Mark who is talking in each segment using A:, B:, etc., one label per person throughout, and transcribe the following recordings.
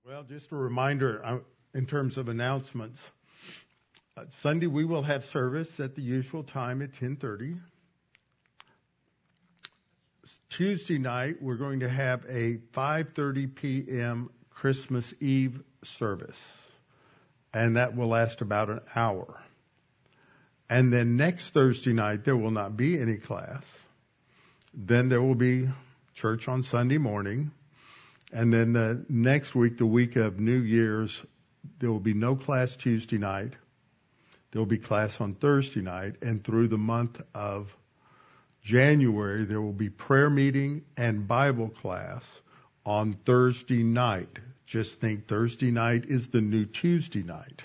A: Well, just a reminder in terms of announcements. Sunday we will have service at the usual time at 10:30. Tuesday night we're going to have a 5:30 p.m. Christmas Eve service, and that will last about an hour. And then next Thursday night there will not be any class. Then there will be church on Sunday morning. And then the next week, the week of New Year's, there will be no class Tuesday night. There will be class on Thursday night. And through the month of January, there will be prayer meeting and Bible class on Thursday night. Just think Thursday night is the new Tuesday night.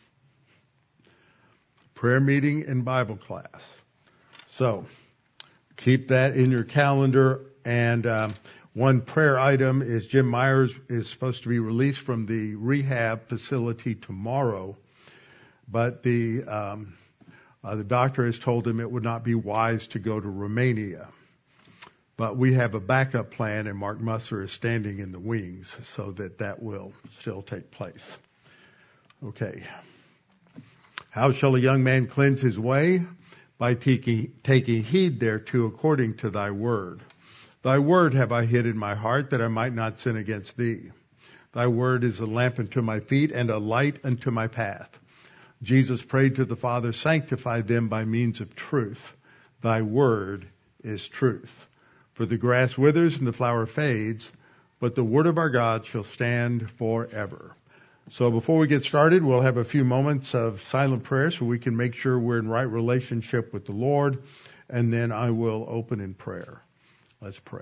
A: Prayer meeting and Bible class. So keep that in your calendar. And one prayer item is Jim Myers is supposed to be released from the rehab facility tomorrow, but the doctor has told him it would not be wise to go to Romania. But we have a backup plan, and Mark Musser is standing in the wings so that will still take place. Okay. How shall a young man cleanse his way? By taking heed thereto according to thy word. Thy word have I hid in my heart, that I might not sin against thee. Thy word is a lamp unto my feet and a light unto my path. Jesus prayed to the Father, sanctify them by means of truth. Thy word is truth. For the grass withers and the flower fades, but the word of our God shall stand forever. So before we get started, we'll have a few moments of silent prayer so we can make sure we're in right relationship with the Lord, and then I will open in prayer. Let's pray.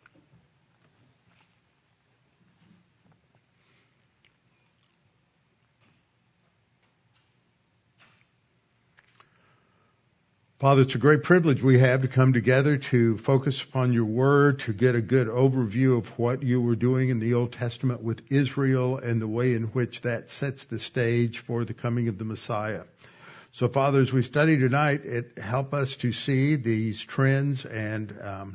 A: Father, it's a great privilege we have to come together to focus upon your word, to get a good overview of what you were doing in the Old Testament with Israel and the way in which that sets the stage for the coming of the Messiah. So, Father, as we study tonight, help us to see these trends and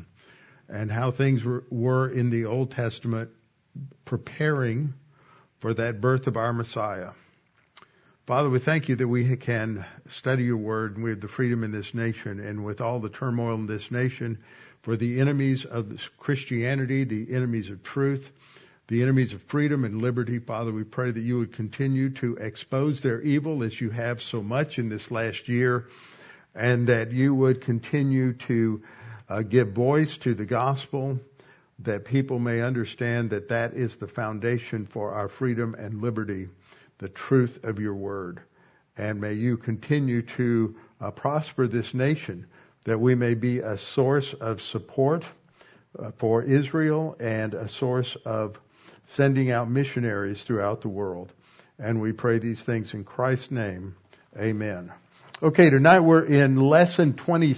A: how things were in the Old Testament preparing for that birth of our Messiah. Father, we thank you that we can study your word and we have the freedom in this nation, and with all the turmoil in this nation, for the enemies of Christianity, the enemies of truth, the enemies of freedom and liberty, Father, we pray that you would continue to expose their evil as you have so much in this last year, and that you would continue to give voice to the gospel, that people may understand that that is the foundation for our freedom and liberty, the truth of your word. And may you continue to prosper this nation, that we may be a source of support for Israel and a source of sending out missionaries throughout the world. And we pray these things in Christ's name. Amen. Okay, tonight we're in lesson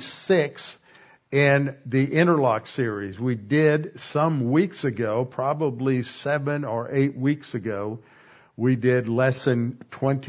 A: 26 in the Interlock series. We did some weeks ago, probably 7 or 8 weeks ago, we did lesson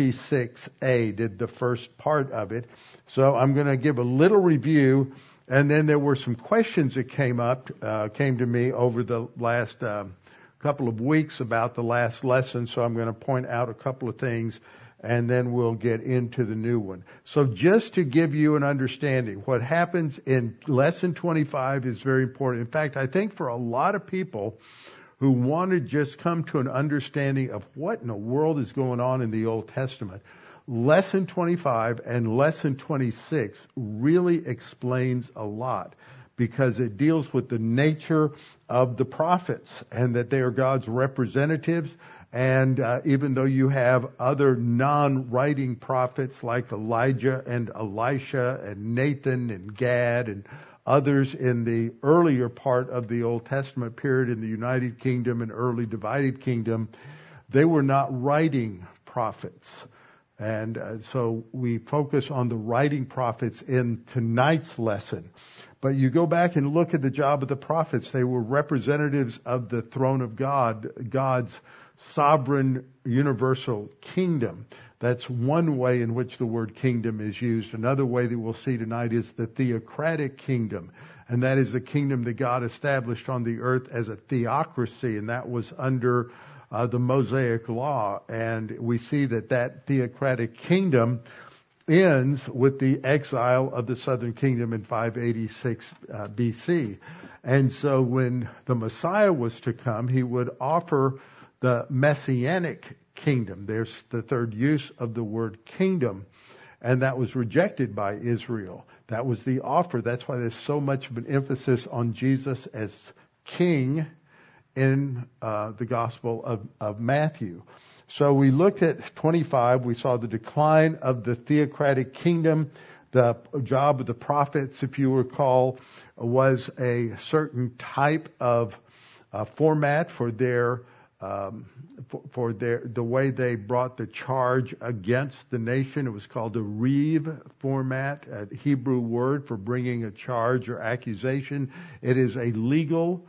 A: 26A, did the first part of it. So I'm going to give a little review, and then there were some questions that came to me over the last couple of weeks about the last lesson. So I'm going to point out a couple of things, and then we'll get into the new one. So just to give you an understanding, what happens in lesson 25 is very important. In fact, I think for a lot of people who want to just come to an understanding of what in the world is going on in the Old Testament, lesson 25 and lesson 26 really explains a lot, because it deals with the nature of the prophets and that they are God's representatives. And even though you have other non-writing prophets like Elijah and Elisha and Nathan and Gad and others in the earlier part of the Old Testament period in the United Kingdom and early divided kingdom, they were not writing prophets. And so we focus on the writing prophets in tonight's lesson. But you go back and look at the job of the prophets. They were representatives of the throne of God, God's sovereign universal kingdom. That's one way in which the word kingdom is used. Another way that we'll see tonight is the theocratic kingdom. And that is the kingdom that God established on the earth as a theocracy. And that was under the Mosaic Law. And we see that theocratic kingdom ends with the exile of the southern kingdom in 586 BC. And so when the Messiah was to come, he would offer the messianic kingdom. There's the third use of the word kingdom. And that was rejected by Israel. That was the offer. That's why there's so much of an emphasis on Jesus as king in the Gospel of Matthew. So we looked at 25. We saw the decline of the theocratic kingdom. The job of the prophets, if you recall, was a certain type of format for the way they brought the charge against the nation. It was called a reeve format, a Hebrew word for bringing a charge or accusation. It is a legal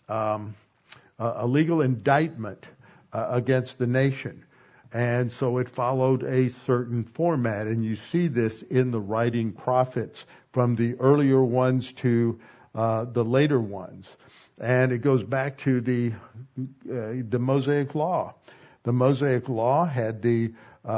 A: indictment against the nation. And so it followed a certain format, and you see this in the writing prophets from the earlier ones to the later ones. And it goes back to the Mosaic Law. The Mosaic Law had the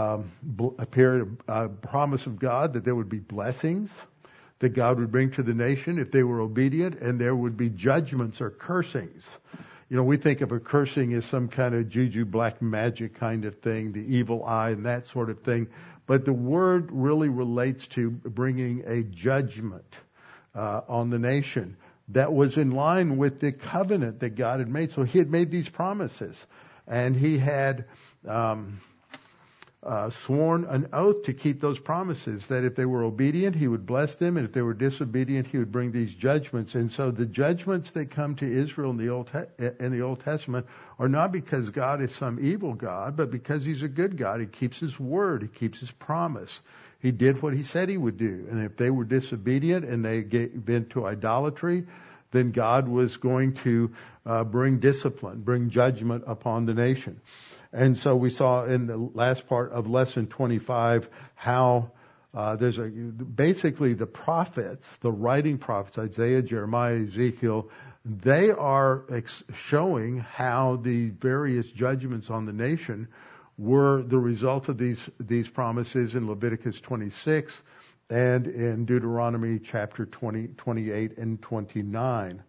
A: promise of God that there would be blessings that God would bring to the nation if they were obedient, and there would be judgments or cursings. You know, we think of a cursing as some kind of juju, black magic kind of thing, the evil eye and that sort of thing. But the word really relates to bringing a judgment on the nation that was in line with the covenant that God had made. So he had made these promises, and he had sworn an oath to keep those promises, that if they were obedient, he would bless them, and if they were disobedient, he would bring these judgments. And so the judgments that come to Israel in the Old Testament are not because God is some evil God, but because he's a good God. He keeps his word. He keeps his promise. He did what he said he would do. And if they were disobedient and they gave in to idolatry, then God was going to bring discipline, bring judgment upon the nation. And so we saw in the last part of lesson 25 how basically the prophets, the writing prophets, Isaiah, Jeremiah, Ezekiel, they are showing how the various judgments on the nation were the result of these promises in Leviticus 26 and in Deuteronomy chapter 20, 28 and 29.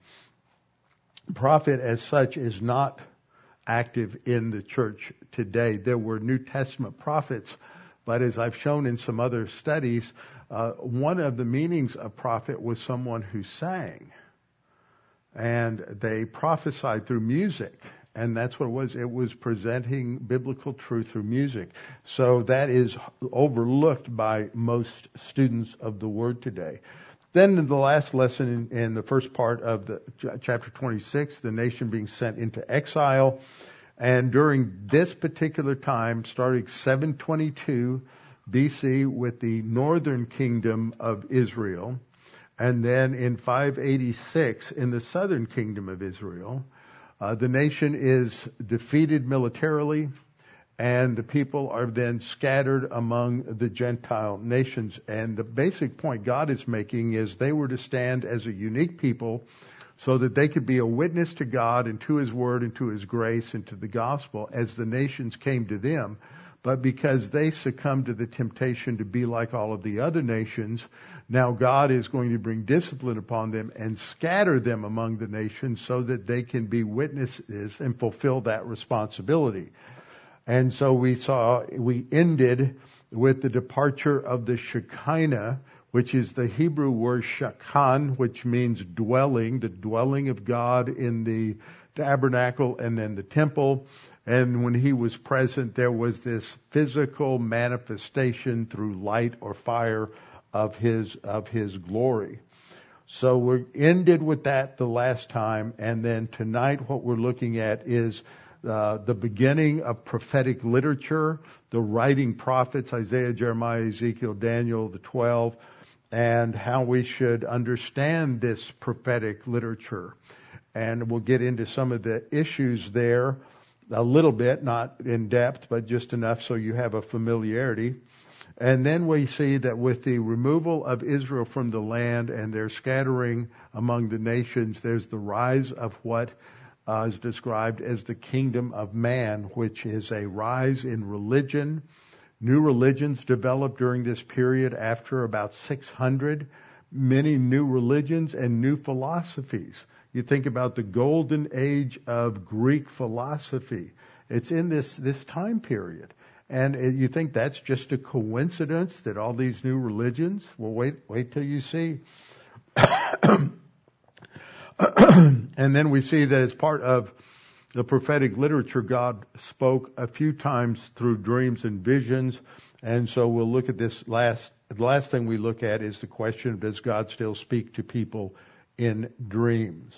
A: Prophet as such is not active in the church today. There were New Testament prophets, but as I've shown in some other studies, one of the meanings of prophet was someone who sang, and they prophesied through music, and that's what it was. It was presenting biblical truth through music. So that is overlooked by most students of the Word today. Then in the last lesson in the first part of the chapter 26, the nation being sent into exile. And during this particular time, starting 722 BC with the northern kingdom of Israel, and then in 586 in the southern kingdom of Israel, the nation is defeated militarily, and the people are then scattered among the Gentile nations. And the basic point God is making is they were to stand as a unique people so that they could be a witness to God and to his word and to his grace and to the gospel as the nations came to them. But because they succumbed to the temptation to be like all of the other nations, now God is going to bring discipline upon them and scatter them among the nations so that they can be witnesses and fulfill that responsibility. And so we ended with the departure of the Shekinah, which is the Hebrew word shakan, which means dwelling, the dwelling of God in the tabernacle and then the temple. And when he was present, there was this physical manifestation through light or fire of his glory. So we ended with that the last time. And then tonight what we're looking at is the beginning of prophetic literature, the writing prophets, Isaiah, Jeremiah, Ezekiel, Daniel, the 12, and how we should understand this prophetic literature. And we'll get into some of the issues there a little bit, not in depth, but just enough so you have a familiarity. And then we see that with the removal of Israel from the land and their scattering among the nations, there's the rise of what is described as the kingdom of man, which is a rise in religion. New religions developed during this period after about 600. Many new religions and new philosophies. You think about the golden age of Greek philosophy. It's in this time period. And you think that's just a coincidence that all these new religions? Well, wait till you see. And then we see that as part of the prophetic literature, God spoke a few times through dreams and visions. And so we'll look at this the last thing we look at is the question of, does God still speak to people in dreams?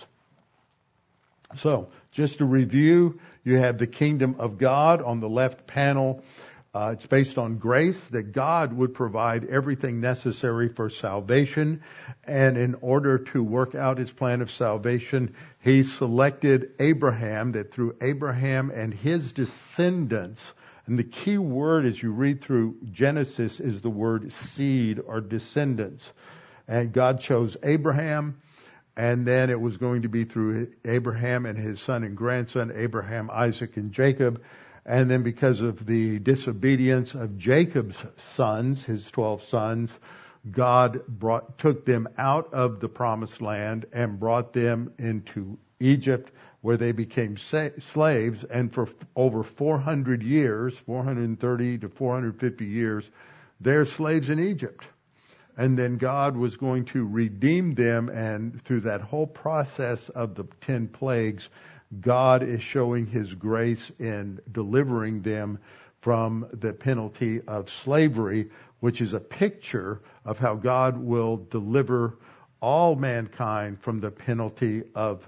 A: So, just to review, you have the kingdom of God on the left panel. It's based on grace, that God would provide everything necessary for salvation. And in order to work out His plan of salvation, He selected Abraham, that through Abraham and his descendants, and the key word as you read through Genesis is the word seed or descendants. And God chose Abraham, and then it was going to be through Abraham and his son and grandson, Abraham, Isaac, and Jacob. And then because of the disobedience of Jacob's sons, his 12 sons, God took them out of the promised land and brought them into Egypt, where they became slaves. And for over 400 years, 430 to 450 years, they're slaves in Egypt. And then God was going to redeem them, and through that whole process of the 10 plagues, God is showing His grace in delivering them from the penalty of slavery, which is a picture of how God will deliver all mankind from the penalty of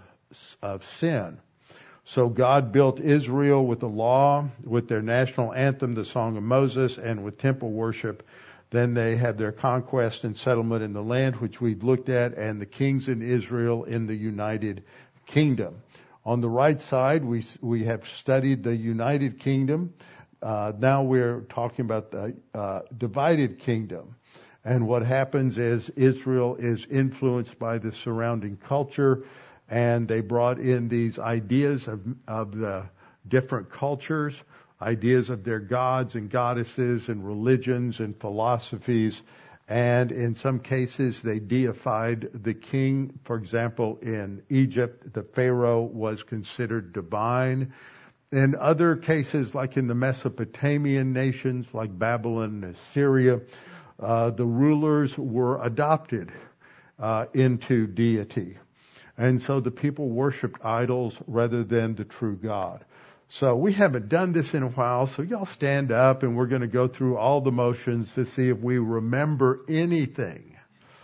A: sin. So God built Israel with the law, with their national anthem, the Song of Moses, and with temple worship. Then they had their conquest and settlement in the land, which we've looked at, and the kings in Israel in the United Kingdom. On the right side, we have studied the United Kingdom. Now we're talking about the divided kingdom. And what happens is Israel is influenced by the surrounding culture, and they brought in these ideas of the different cultures, ideas of their gods and goddesses and religions and philosophies. And in some cases, they deified the king. For example, in Egypt, the Pharaoh was considered divine. In other cases, like in the Mesopotamian nations, like Babylon and Assyria, the rulers were adopted into deity. And so the people worshipped idols rather than the true God. So we haven't done this in a while, so y'all stand up and we're going to go through all the motions to see if we remember anything.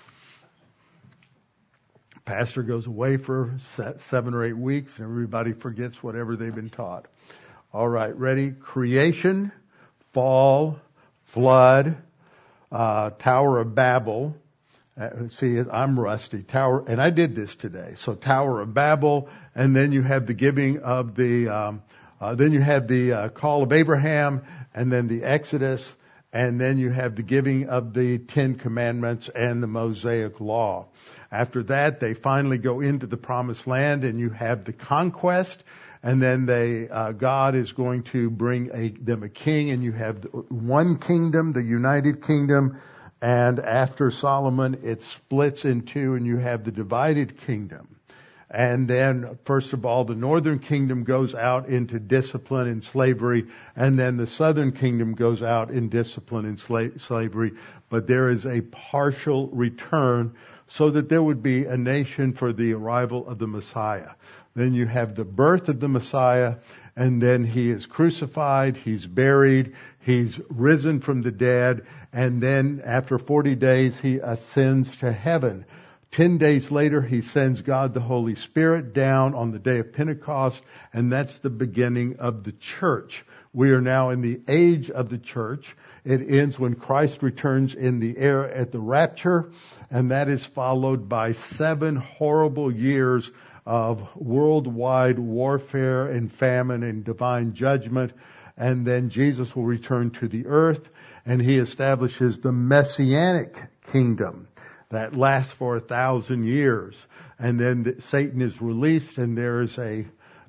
A: Pastor goes away for 7 or 8 weeks and everybody forgets whatever they've been taught. All right, ready? Creation, fall, flood, Tower of Babel. See, I'm rusty. Tower, and I did this today. So Tower of Babel, and then you have the giving of the then you have the call of Abraham, and then the Exodus, and then you have the giving of the 10 Commandments and the Mosaic Law. After that, they finally go into the Promised Land, and you have the conquest, and then God is going to bring them a king, and you have one kingdom, the United Kingdom, and after Solomon, it splits in two, and you have the divided kingdom. And then, first of all, the northern kingdom goes out into discipline and slavery, and then the southern kingdom goes out in discipline and slavery. But there is a partial return so that there would be a nation for the arrival of the Messiah. Then you have the birth of the Messiah, and then He is crucified, He's buried, He's risen from the dead, and then after 40 days He ascends to heaven. 10 days later, He sends God the Holy Spirit down on the day of Pentecost, and that's the beginning of the church. We are now in the age of the church. It ends when Christ returns in the air at the rapture, and that is followed by 7 horrible years of worldwide warfare and famine and divine judgment. And then Jesus will return to the earth, and He establishes the Messianic kingdom that lasts for 1,000 years. And then Satan is released, and there is a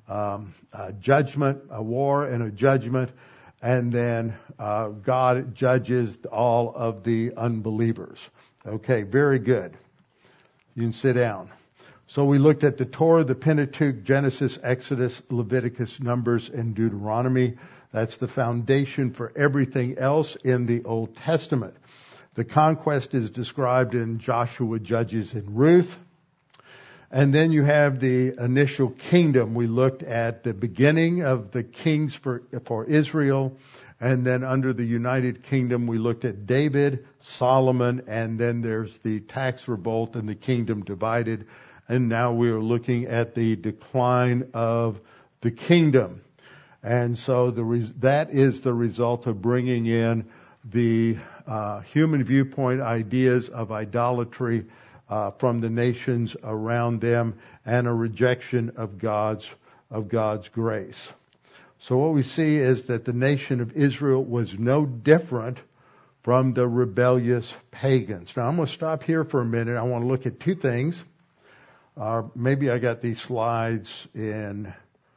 A: a judgment, a war and a judgment, and then God judges all of the unbelievers. Okay, very good. You can sit down. So we looked at the Torah, the Pentateuch, Genesis, Exodus, Leviticus, Numbers, and Deuteronomy. That's the foundation for everything else in the Old Testament. The conquest is described in Joshua, Judges, and Ruth. And then you have the initial kingdom. We looked at the beginning of the kings for Israel. And then under the United Kingdom, we looked at David, Solomon, and then there's the tax revolt and the kingdom divided. And now we are looking at the decline of the kingdom. And so that is the result of bringing in the human viewpoint ideas of idolatry from the nations around them and a rejection of God's grace. So what we see is that the nation of Israel was no different from the rebellious pagans. Now I'm going to stop here for a minute. I want to look at two things. Maybe I got these slides in.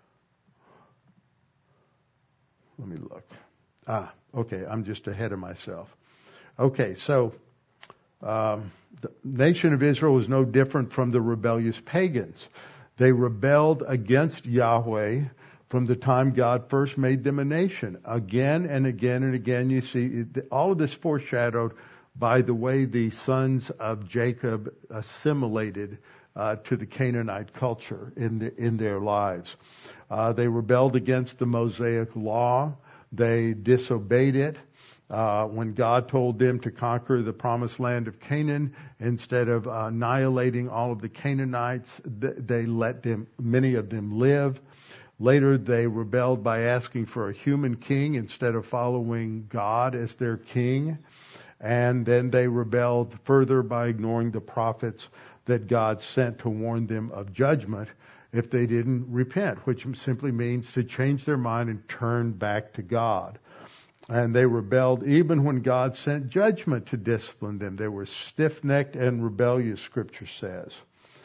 A: Let me look. Okay, I'm just ahead of myself. Okay, so the nation of Israel was no different from the rebellious pagans. They rebelled against Yahweh from the time God first made them a nation. Again and again and again, you see all of this foreshadowed by the way the sons of Jacob assimilated to the Canaanite culture in their lives. They rebelled against the Mosaic law. They disobeyed it. When God told them to conquer the promised land of Canaan, instead of annihilating all of the Canaanites, they let many of them live. Later, they rebelled by asking for a human king instead of following God as their king. And then they rebelled further by ignoring the prophets that God sent to warn them of judgment if they didn't repent, which simply means to change their mind and turn back to God. And they rebelled even when God sent judgment to discipline them. They were stiff-necked and rebellious, Scripture says.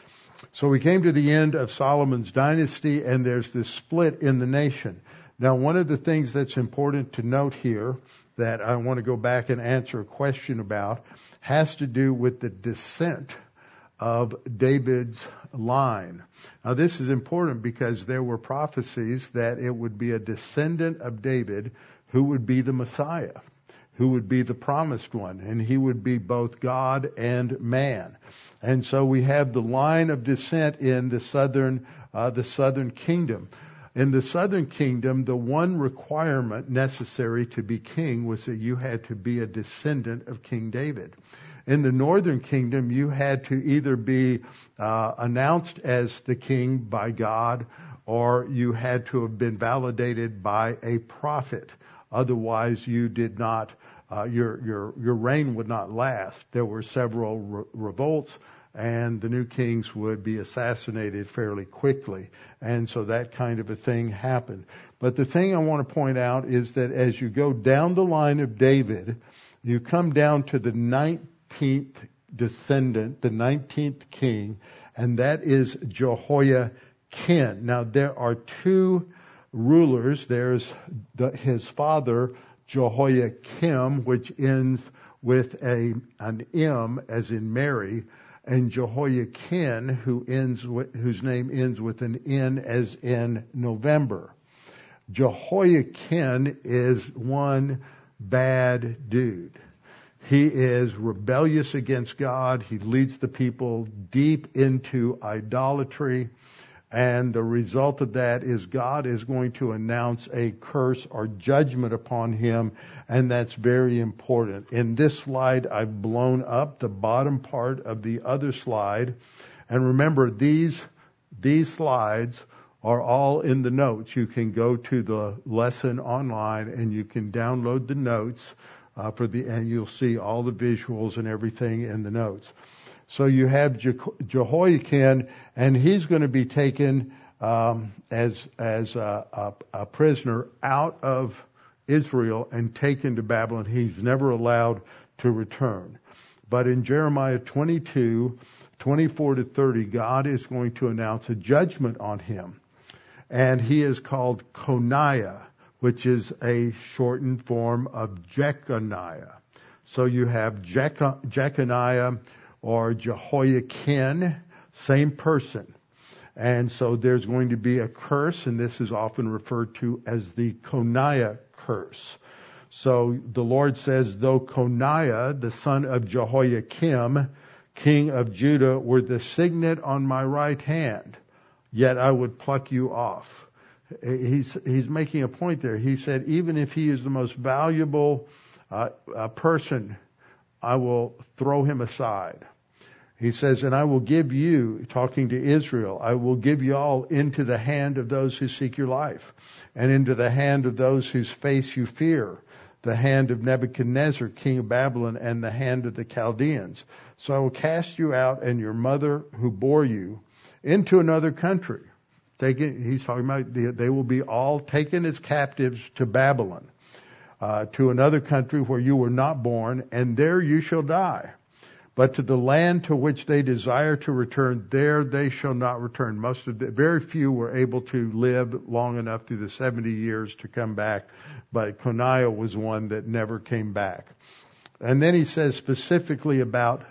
A: So we came to the end of Solomon's dynasty, and there's this split in the nation. Now, one of the things that's important to note here that I want to go back and answer a question about has to do with the descent of David's line. Now, this is important because there were prophecies that it would be a descendant of David who would be the Messiah, who would be the promised one, and he would be both God and man. And so we have the line of descent in the southern kingdom. In the southern kingdom, the one requirement necessary to be king was that you had to be a descendant of King David. In the northern kingdom, you had to either be announced as the king by God, or you had to have been validated by a prophet. Otherwise, you did not. Your reign would not last. There were several revolts, and the new kings would be assassinated fairly quickly. And so that kind of a thing happened. But the thing I want to point out is that as you go down the line of David, you come down to the 19th descendant, the 19th king, and that is Jehoiakim. Now, there are two rulers. There's his father, Jehoiakim, which ends with an M as in Mary, and Jehoiakim, whose name ends with an N as in November. Jehoiakim is one bad dude. He is rebellious against God. He leads the people deep into idolatry. And the result of that is God is going to announce a curse or judgment upon him, and that's very important. In this slide, I've blown up the bottom part of the other slide. And remember, these slides are all in the notes. You can go to the lesson online and you can download the notes and you'll see all the visuals and everything in the notes. So you have Jehoiakim, and he's going to be taken as a prisoner out of Israel and taken to Babylon. He's never allowed to return. But in Jeremiah 22, 24 to 30, God is going to announce a judgment on him. And he is called Coniah, which is a shortened form of Jeconiah. So you have Jeconiah or Jehoiakim, same person. And so there's going to be a curse, and this is often referred to as the Coniah curse. So the Lord says, though Coniah, the son of Jehoiakim, king of Judah, were the signet on my right hand, yet I would pluck you off. He's making a point there. He said, even if he is the most valuable person, I will throw him aside. He says, and I will give you, talking to Israel, I will give you all into the hand of those who seek your life, and into the hand of those whose face you fear, the hand of Nebuchadnezzar, king of Babylon, and the hand of the Chaldeans. So I will cast you out and your mother who bore you into another country. He's talking about they will be all taken as captives to Babylon, to another country where you were not born, and there you shall die. But to the land to which they desire to return, there they shall not return. Very few were able to live long enough through the 70 years to come back, but Coniah was one that never came back. And then he says specifically about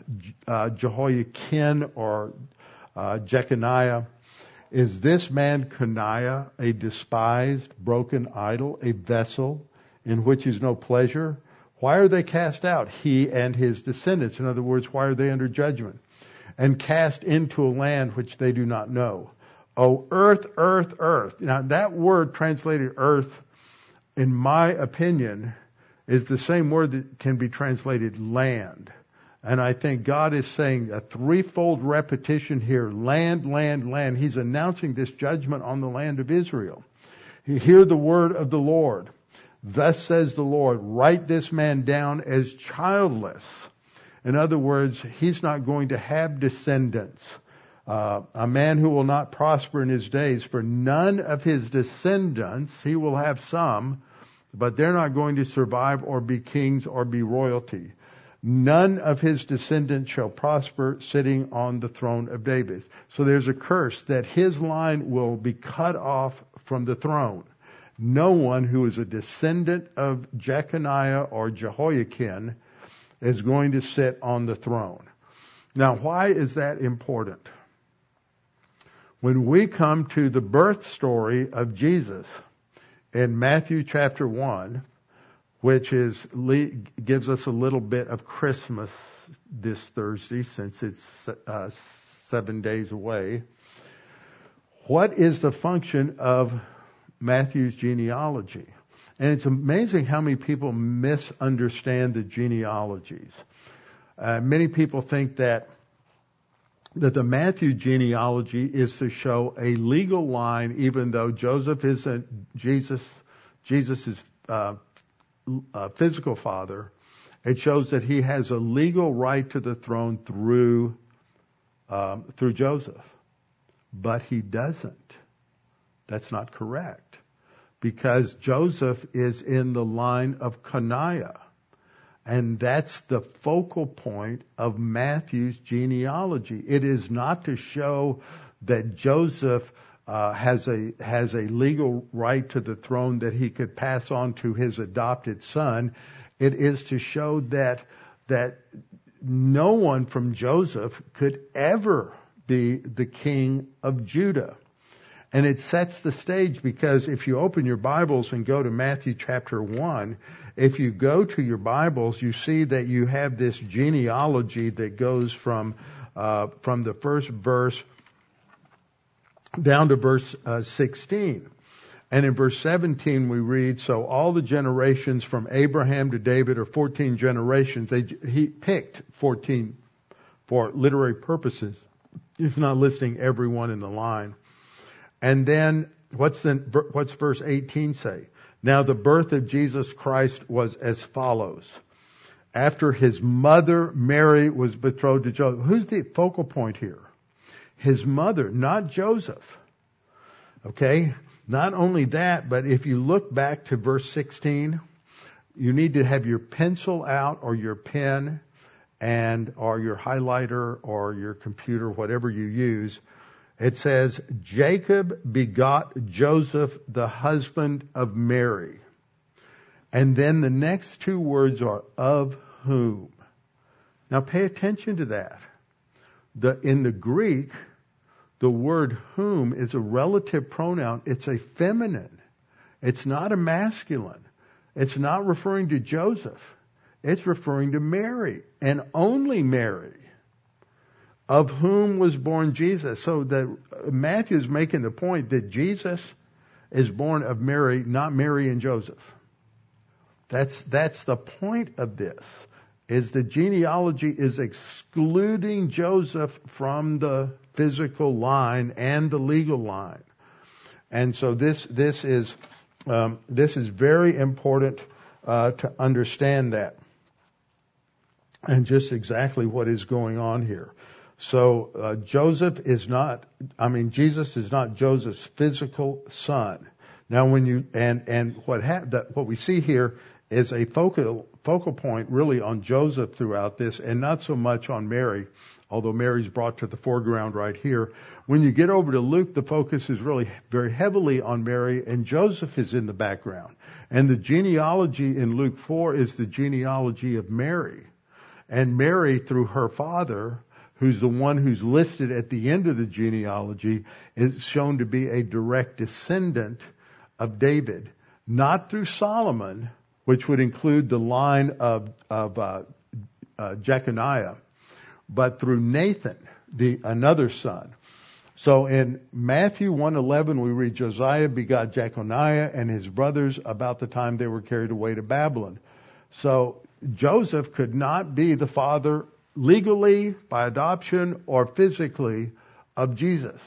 A: Jehoiakim or Jeconiah, is this man Coniah a despised, broken idol, a vessel in which is no pleasure? Why are they cast out, he and his descendants? In other words, why are they under judgment? And cast into a land which they do not know. Oh, earth, earth, earth. Now, that word translated earth, in my opinion, is the same word that can be translated land. And I think God is saying a threefold repetition here, land, land, land. He's announcing this judgment on the land of Israel. Hear the word of the Lord. Thus says the Lord, write this man down as childless. In other words, he's not going to have descendants. A man who will not prosper in his days, for none of his descendants, he will have some, but they're not going to survive or be kings or be royalty. None of his descendants shall prosper sitting on the throne of David. So there's a curse that his line will be cut off from the throne. No one who is a descendant of Jeconiah or Jehoiakim is going to sit on the throne. Now, why is that important? When we come to the birth story of Jesus in Matthew chapter 1, which gives us a little bit of Christmas this Thursday since it's 7 days away, what is the function of Matthew's genealogy? And it's amazing how many people misunderstand the genealogies. Many people think that the Matthew genealogy is to show a legal line, even though Joseph isn't Jesus' physical father. It shows that he has a legal right to the throne through Joseph, but he doesn't. That's not correct, because Joseph is in the line of Coniah, and that's the focal point of Matthew's genealogy. It is not to show that Joseph has a legal right to the throne that he could pass on to his adopted son. It is to show that no one from Joseph could ever be the king of Judah. And it sets the stage, because if you open your Bibles and go to Matthew chapter 1, if you go to your Bibles, you see that you have this genealogy that goes from the first verse down to verse 16. And in verse 17 we read, so all the generations from Abraham to David are 14 generations. He picked 14 for literary purposes. He's not listing everyone in the line. And then what's verse 18 say? Now the birth of Jesus Christ was as follows. After his mother Mary was betrothed to Joseph. Who's the focal point here? His mother, not Joseph. Okay? Not only that, but if you look back to verse 16, you need to have your pencil out or your pen or your highlighter or your computer, whatever you use. It says, Jacob begot Joseph, the husband of Mary. And then the next two words are of whom. Now pay attention to that. In the Greek, the word whom is a relative pronoun. It's a feminine. It's not a masculine. It's not referring to Joseph. It's referring to Mary, and only Mary, of whom was born Jesus. So Matthew is making the point that Jesus is born of Mary, not Mary and Joseph. That's the point of this, is the genealogy is excluding Joseph from the physical line and the legal line. And so this is very important to understand that, and just exactly what is going on here. So Jesus is not Joseph's physical son. Now, when you what we see here is a focal point really on Joseph throughout this, and not so much on Mary, although Mary's brought to the foreground right here. When you get over to Luke, the focus is really very heavily on Mary, and Joseph is in the background. And the genealogy in Luke 4 is the genealogy of Mary. And Mary, through her father, who's the one who's listed at the end of the genealogy, is shown to be a direct descendant of David. Not through Solomon, which would include the line of Jeconiah, but through Nathan, another son. So in Matthew 1:11, we read Josiah begot Jeconiah and his brothers about the time they were carried away to Babylon. So Joseph could not be the father legally, by adoption, or physically of Jesus.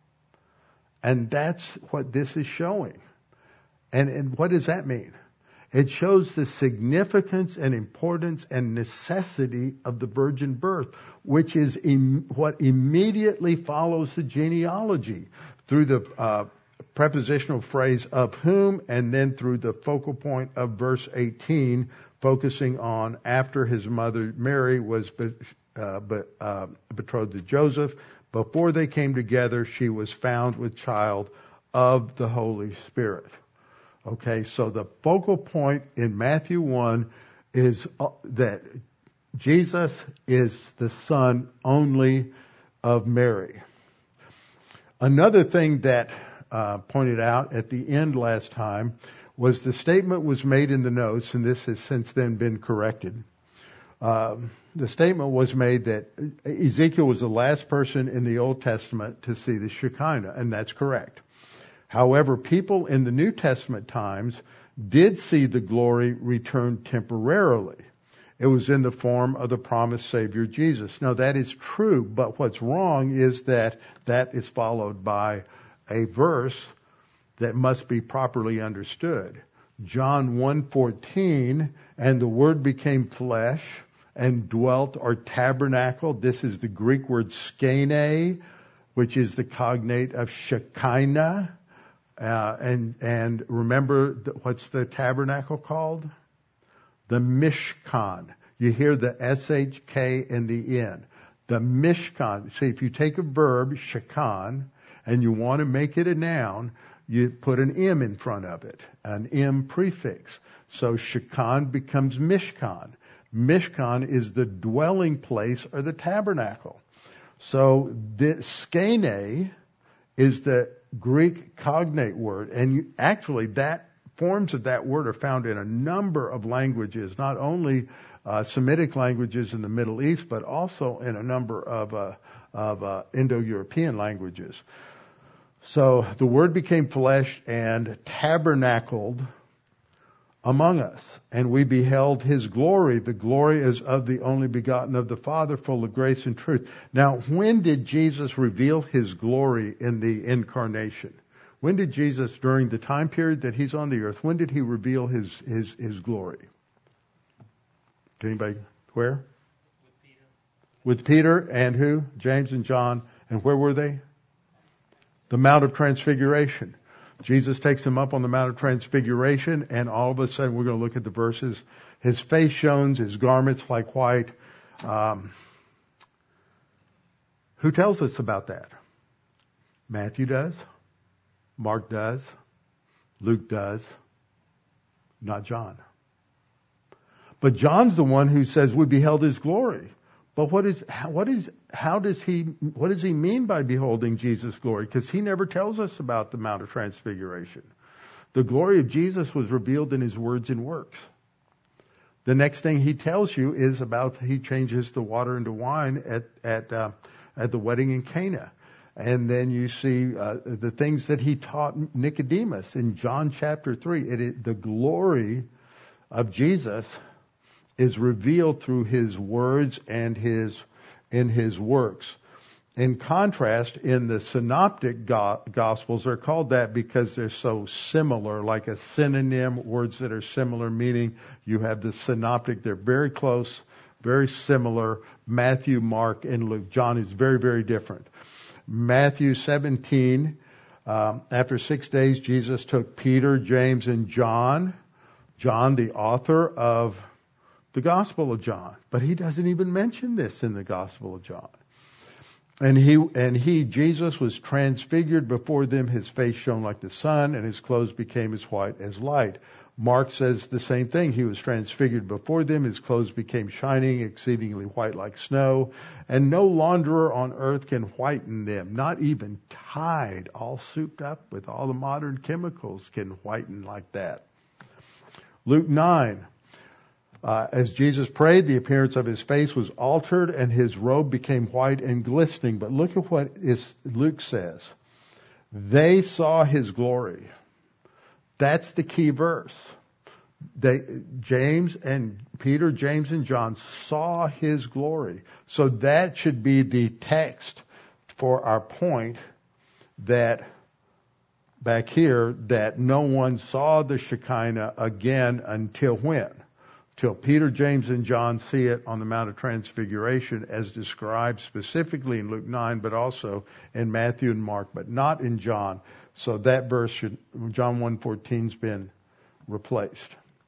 A: And that's what this is showing. And what does that mean? It shows the significance and importance and necessity of the virgin birth, which is what immediately follows the genealogy through the prepositional phrase of whom, and then through the focal point of verse 18, focusing on after his mother Mary was betrothed to Joseph. Before they came together, she was found with child of the Holy Spirit. Okay, so the focal point in Matthew 1 is that Jesus is the son only of Mary. Another thing that pointed out at the end last time was the statement was made in the notes, and this has since then been corrected. The statement was made that Ezekiel was the last person in the Old Testament to see the Shekinah, and that's correct. However, people in the New Testament times did see the glory return temporarily. It was in the form of the promised Savior Jesus. Now that is true, but what's wrong is that is followed by a verse that must be properly understood. John 1:14, and the Word became flesh and dwelt or tabernacled. This is the Greek word skene, which is the cognate of Shekinah. And remember, what's the tabernacle called? The Mishkan. You hear the SHK in the N. The Mishkan. See, if you take a verb, shekan, and you want to make it a noun, you put an M in front of it, an M prefix. So shekan becomes Mishkan. Mishkan is the dwelling place or the tabernacle. So the skene is the Greek cognate word, and actually that forms of that word are found in a number of languages, not only Semitic languages in the Middle East, but also in a number of Indo-European languages. So the Word became flesh and tabernacled among us, and we beheld His glory. The glory is of the only begotten of the Father, full of grace and truth. Now, when did Jesus reveal His glory in the incarnation? When did Jesus, during the time period that He's on the earth, when did He reveal His glory? Anybody? Where? With Peter and who? James and John. And where were they? The Mount of Transfiguration. Jesus takes them up on the Mount of Transfiguration, and all of a sudden, we're going to look at the verses. His face shone, His garments like white. Who tells us about that? Matthew does. Mark does. Luke does. Not John. But John's the one who says we beheld his glory. But what does he mean by beholding Jesus' glory? Because he never tells us about the Mount of Transfiguration. The glory of Jesus was revealed in his words and works. The next thing he tells you is about he changes the water into wine at the wedding in Cana. And then you see the things that he taught Nicodemus in John chapter 3. The glory of Jesus is revealed through his words and in his works. In contrast, in the synoptic gospels, they're called that because they're so similar, like a synonym, words that are similar, meaning you have the synoptic, they're very close, very similar. Matthew, Mark, and Luke. John is very, very different. Matthew 17, after 6 days, Jesus took Peter, James, and John, the author of the Gospel of John. But he doesn't even mention this in the Gospel of John. And Jesus was transfigured before them. His face shone like the sun, and his clothes became as white as light. Mark says the same thing. He was transfigured before them. His clothes became shining, exceedingly white like snow. And no launderer on earth can whiten them. Not even Tide, all souped up with all the modern chemicals, can whiten like that. Luke 9. As Jesus prayed, the appearance of his face was altered and his robe became white and glistening. But look at what Luke says. They saw his glory. That's the key verse. Peter, James, and John saw his glory. So that should be the text for our point that back here, that no one saw the Shekinah again until when? Till Peter, James, and John see it on the Mount of Transfiguration as described specifically in Luke 9, but also in Matthew and Mark, but not in John. So that verse John 1:14's been replaced.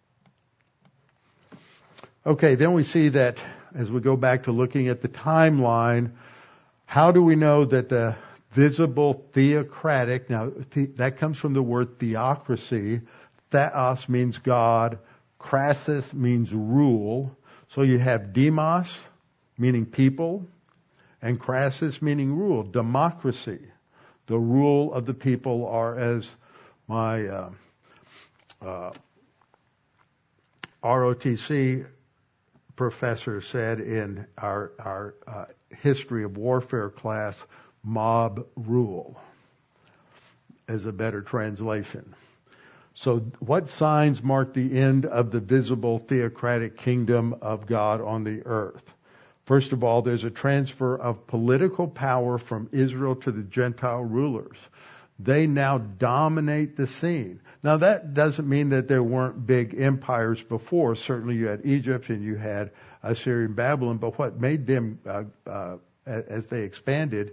A: Okay, then we see that as we go back to looking at the timeline, how do we know that the visible theocratic, now that comes from the word theocracy. Theos means God. Crassus means rule. So you have demos, meaning people, and crassus meaning rule, democracy. The rule of the people are, as my ROTC professor said in our history of warfare class, mob rule as a better translation. So what signs mark the end of the visible theocratic kingdom of God on the earth? First of all, there's a transfer of political power from Israel to the Gentile rulers. They now dominate the scene. Now that doesn't mean that there weren't big empires before. Certainly you had Egypt and you had Assyria and Babylon, but what made them, as they expanded,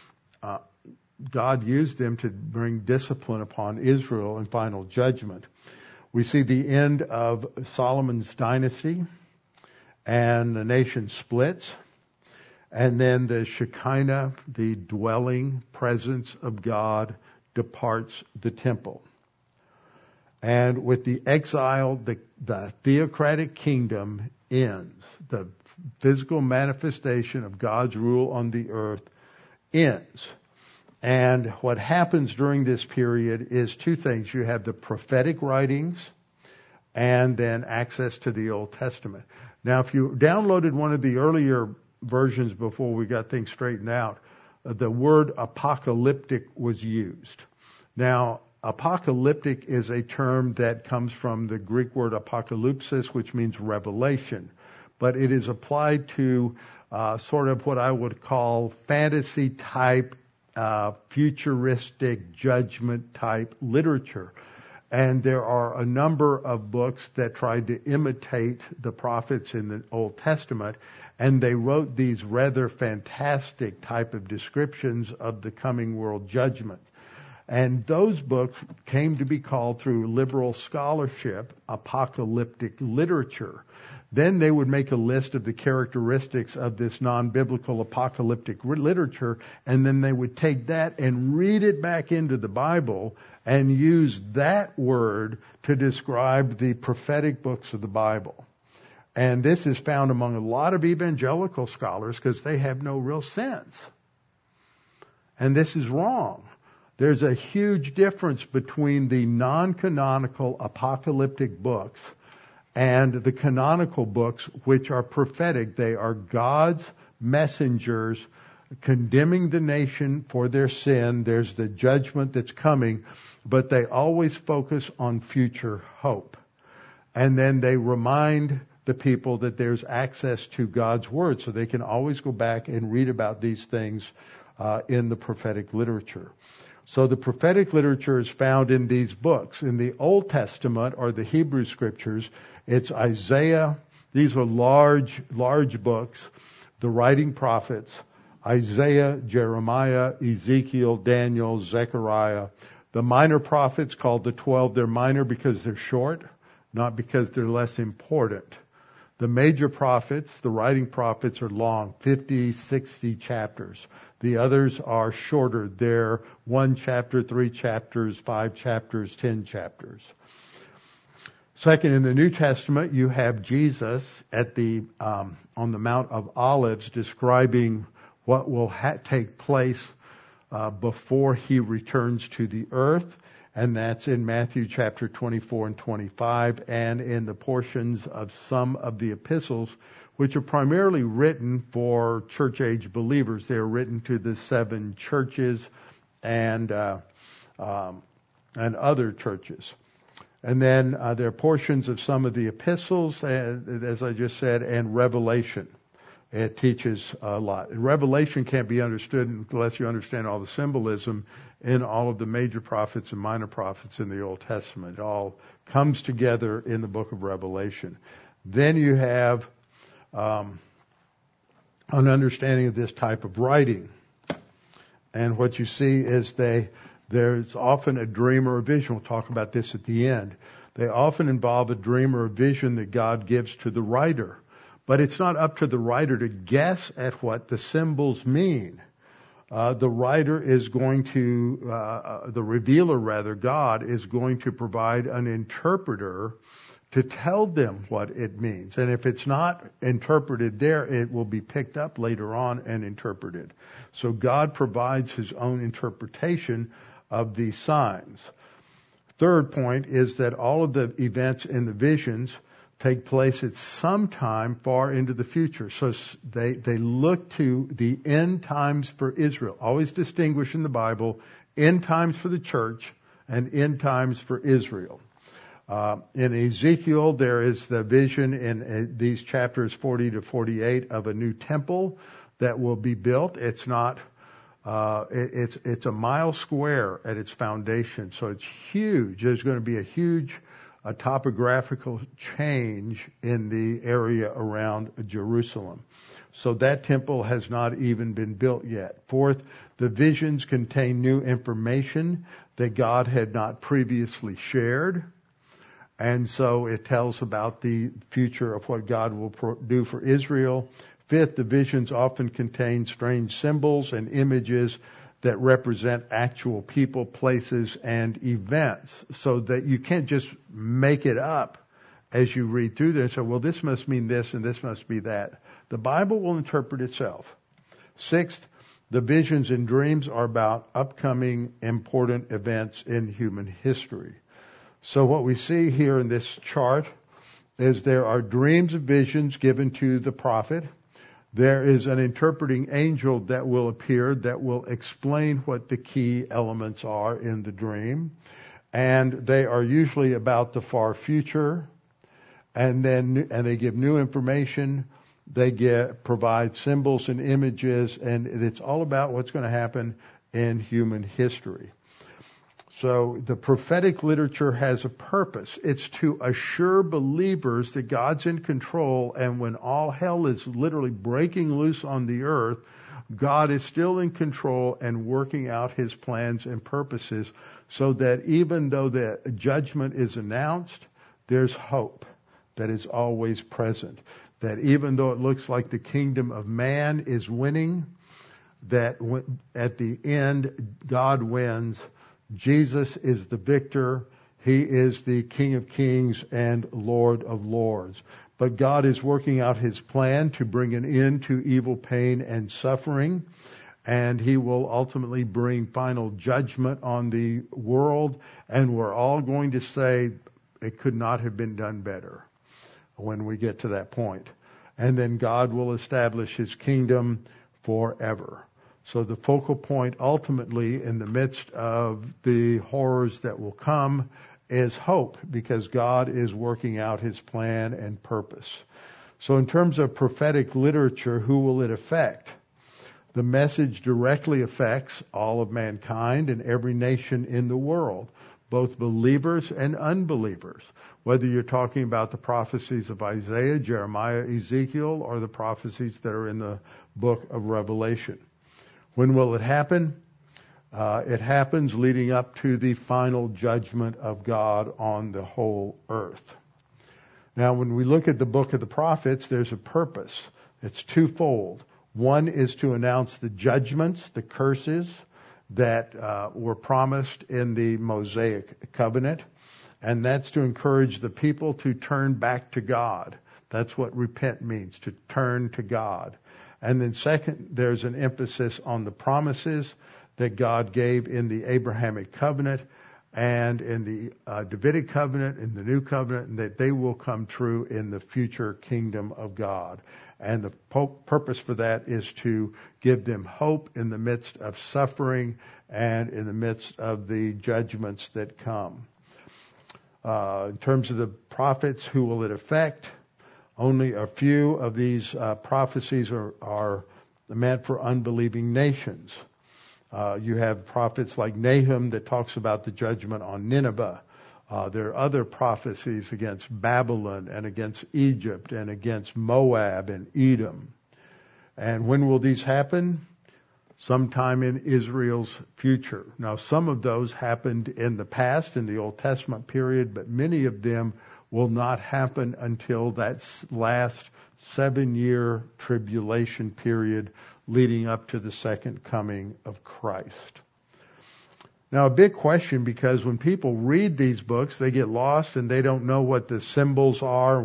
A: God used them to bring discipline upon Israel and final judgment. We see the end of Solomon's dynasty, and the nation splits, and then the Shekinah, the dwelling presence of God, departs the temple. And with the exile, the theocratic kingdom ends. The physical manifestation of God's rule on the earth ends. And what happens during this period is two things. You have the prophetic writings and then access to the Old Testament. Now, if you downloaded one of the earlier versions before we got things straightened out, the word apocalyptic was used. Now, apocalyptic is a term that comes from the Greek word apokalypsis, which means revelation. But it is applied to sort of what I would call fantasy type, futuristic, judgment type literature. And there are a number of books that tried to imitate the prophets in the Old Testament, and they wrote these rather fantastic type of descriptions of the coming world judgment. And those books came to be called through liberal scholarship apocalyptic literature. Then they would make a list of the characteristics of this non-biblical apocalyptic literature, and then they would take that and read it back into the Bible and use that word to describe the prophetic books of the Bible. And this is found among a lot of evangelical scholars because they have no real sense. And this is wrong. There's a huge difference between the non-canonical apocalyptic books and the canonical books, which are prophetic. They are God's messengers condemning the nation for their sin. There's the judgment that's coming, but they always focus on future hope. And then they remind the people that there's access to God's Word, so they can always go back and read about these things in the prophetic literature. So the prophetic literature is found in these books. In the Old Testament, or the Hebrew Scriptures, it's Isaiah. These are large books. The writing prophets, Isaiah, Jeremiah, Ezekiel, Daniel, Zechariah. The minor prophets, called the 12, they're minor because they're short, not because they're less important. The major prophets, the writing prophets, are long, 50, 60 chapters. The others are shorter. They're 1 chapter, 3 chapters, 5 chapters, 10 chapters. Second, in the New Testament, you have Jesus at on the Mount of Olives describing what will take place before he returns to the earth. And that's in Matthew chapter 24 and 25, and in the portions of some of the epistles, which are primarily written for church age believers. They're written to the 7 churches and other churches. And then there are portions of some of the epistles, as I just said, and Revelation. It teaches a lot. Revelation can't be understood unless you understand all the symbolism in all of the major prophets and minor prophets in the Old Testament. It all comes together in the book of Revelation. Then you have an understanding of this type of writing. And what you see is there's often a dream or a vision. We'll talk about this at the end. They often involve a dream or a vision that God gives to the writer. But it's not up to the writer to guess at what the symbols mean. The writer is going to, the revealer rather, God, is going to provide an interpreter to tell them what it means. And if it's not interpreted there, it will be picked up later on and interpreted. So God provides His own interpretation of these signs. Third point is that all of the events in the visions take place at some time far into the future. So they look to the end times for Israel. Always distinguish in the Bible end times for the church and end times for Israel. In Ezekiel, there is the vision in these chapters 40 to 48 of a new temple that will be built. It's not, it's a mile square at its foundation. So it's huge. There's going to be a topographical change in the area around Jerusalem. So that temple has not even been built yet. Fourth, the visions contain new information that God had not previously shared. And so it tells about the future of what God will do for Israel. Fifth, the visions often contain strange symbols and images that represent actual people, places, and events, so that you can't just make it up as you read through there and say, well, this must mean this and this must be that. The Bible will interpret itself. Sixth, the visions and dreams are about upcoming important events in human history. So what we see here in this chart is there are dreams and visions given to the prophet. There is an interpreting angel that will appear that will explain what the key elements are in the dream. And they are usually about the far future. And they give new information. They provide symbols and images. And it's all about what's going to happen in human history. So the prophetic literature has a purpose. It's to assure believers that God's in control, and when all hell is literally breaking loose on the earth, God is still in control and working out his plans and purposes, so that even though the judgment is announced, there's hope that is always present. That even though it looks like the kingdom of man is winning, that at the end, God wins. Jesus is the victor. He is the King of Kings and Lord of Lords. But God is working out his plan to bring an end to evil, pain, and suffering. And he will ultimately bring final judgment on the world. And we're all going to say it could not have been done better when we get to that point. And then God will establish his kingdom forever. So the focal point ultimately in the midst of the horrors that will come is hope, because God is working out his plan and purpose. So in terms of prophetic literature, who will it affect? The message directly affects all of mankind and every nation in the world, both believers and unbelievers, whether you're talking about the prophecies of Isaiah, Jeremiah, Ezekiel, or the prophecies that are in the book of Revelation. When will it happen? It happens leading up to the final judgment of God on the whole earth. Now, when we look at the book of the prophets, there's a purpose. It's twofold. One is to announce the judgments, the curses that were promised in the Mosaic covenant, and that's to encourage the people to turn back to God. That's what repent means, to turn to God. And then second, there's an emphasis on the promises that God gave in the Abrahamic covenant and in the Davidic covenant, in the new covenant, and that they will come true in the future kingdom of God. And the purpose for that is to give them hope in the midst of suffering and in the midst of the judgments that come. In terms of the prophets, who will it affect? Only a few of these prophecies are meant for unbelieving nations. You have prophets like Nahum that talks about the judgment on Nineveh. There are other prophecies against Babylon and against Egypt and against Moab and Edom. And when will these happen? Sometime in Israel's future. Now, some of those happened in the past, in the Old Testament period, but many of them will not happen until that last 7-year tribulation period leading up to the second coming of Christ. Now, a big question, because when people read these books, they get lost and they don't know what the symbols are,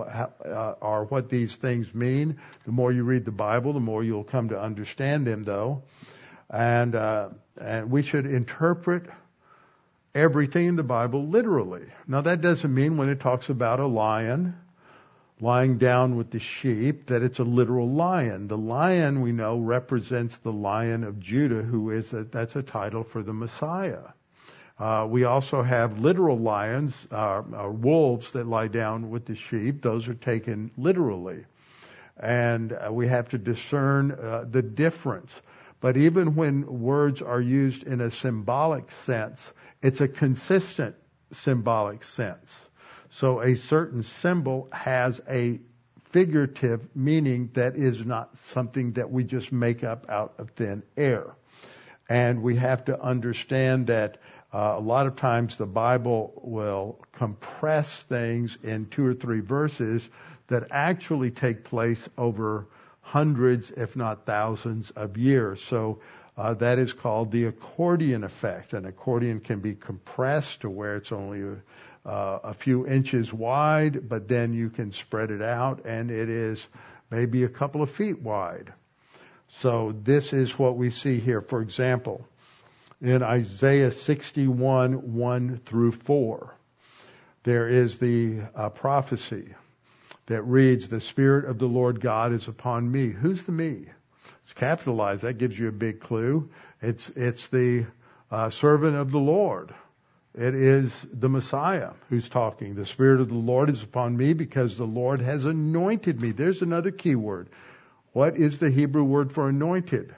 A: what these things mean. The more you read the Bible, the more you'll come to understand them, though. And we should interpret everything in the Bible literally. Now, that doesn't mean when it talks about a lion lying down with the sheep that it's a literal lion. The lion, we know, represents the Lion of Judah, that's a title for the Messiah. We also have literal lions, wolves that lie down with the sheep. Those are taken literally. And we have to discern the difference. But even when words are used in a symbolic sense, it's a consistent symbolic sense. So a certain symbol has a figurative meaning that is not something that we just make up out of thin air. And we have to understand that a lot of times the Bible will compress things in 2 or 3 verses that actually take place over hundreds, if not thousands of years. So that is called the accordion effect. An accordion can be compressed to where it's only a few inches wide, but then you can spread it out and it is maybe a couple of feet wide. So this is what we see here. For example, in Isaiah 61, 1 through 4, there is the prophecy that reads, "The Spirit of the Lord God is upon me." Who's the me? It's capitalized. That gives you a big clue. It's the servant of the Lord. It is the Messiah who's talking. "The Spirit of the Lord is upon me because the Lord has anointed me." There's another key word. What is the Hebrew word for anointed?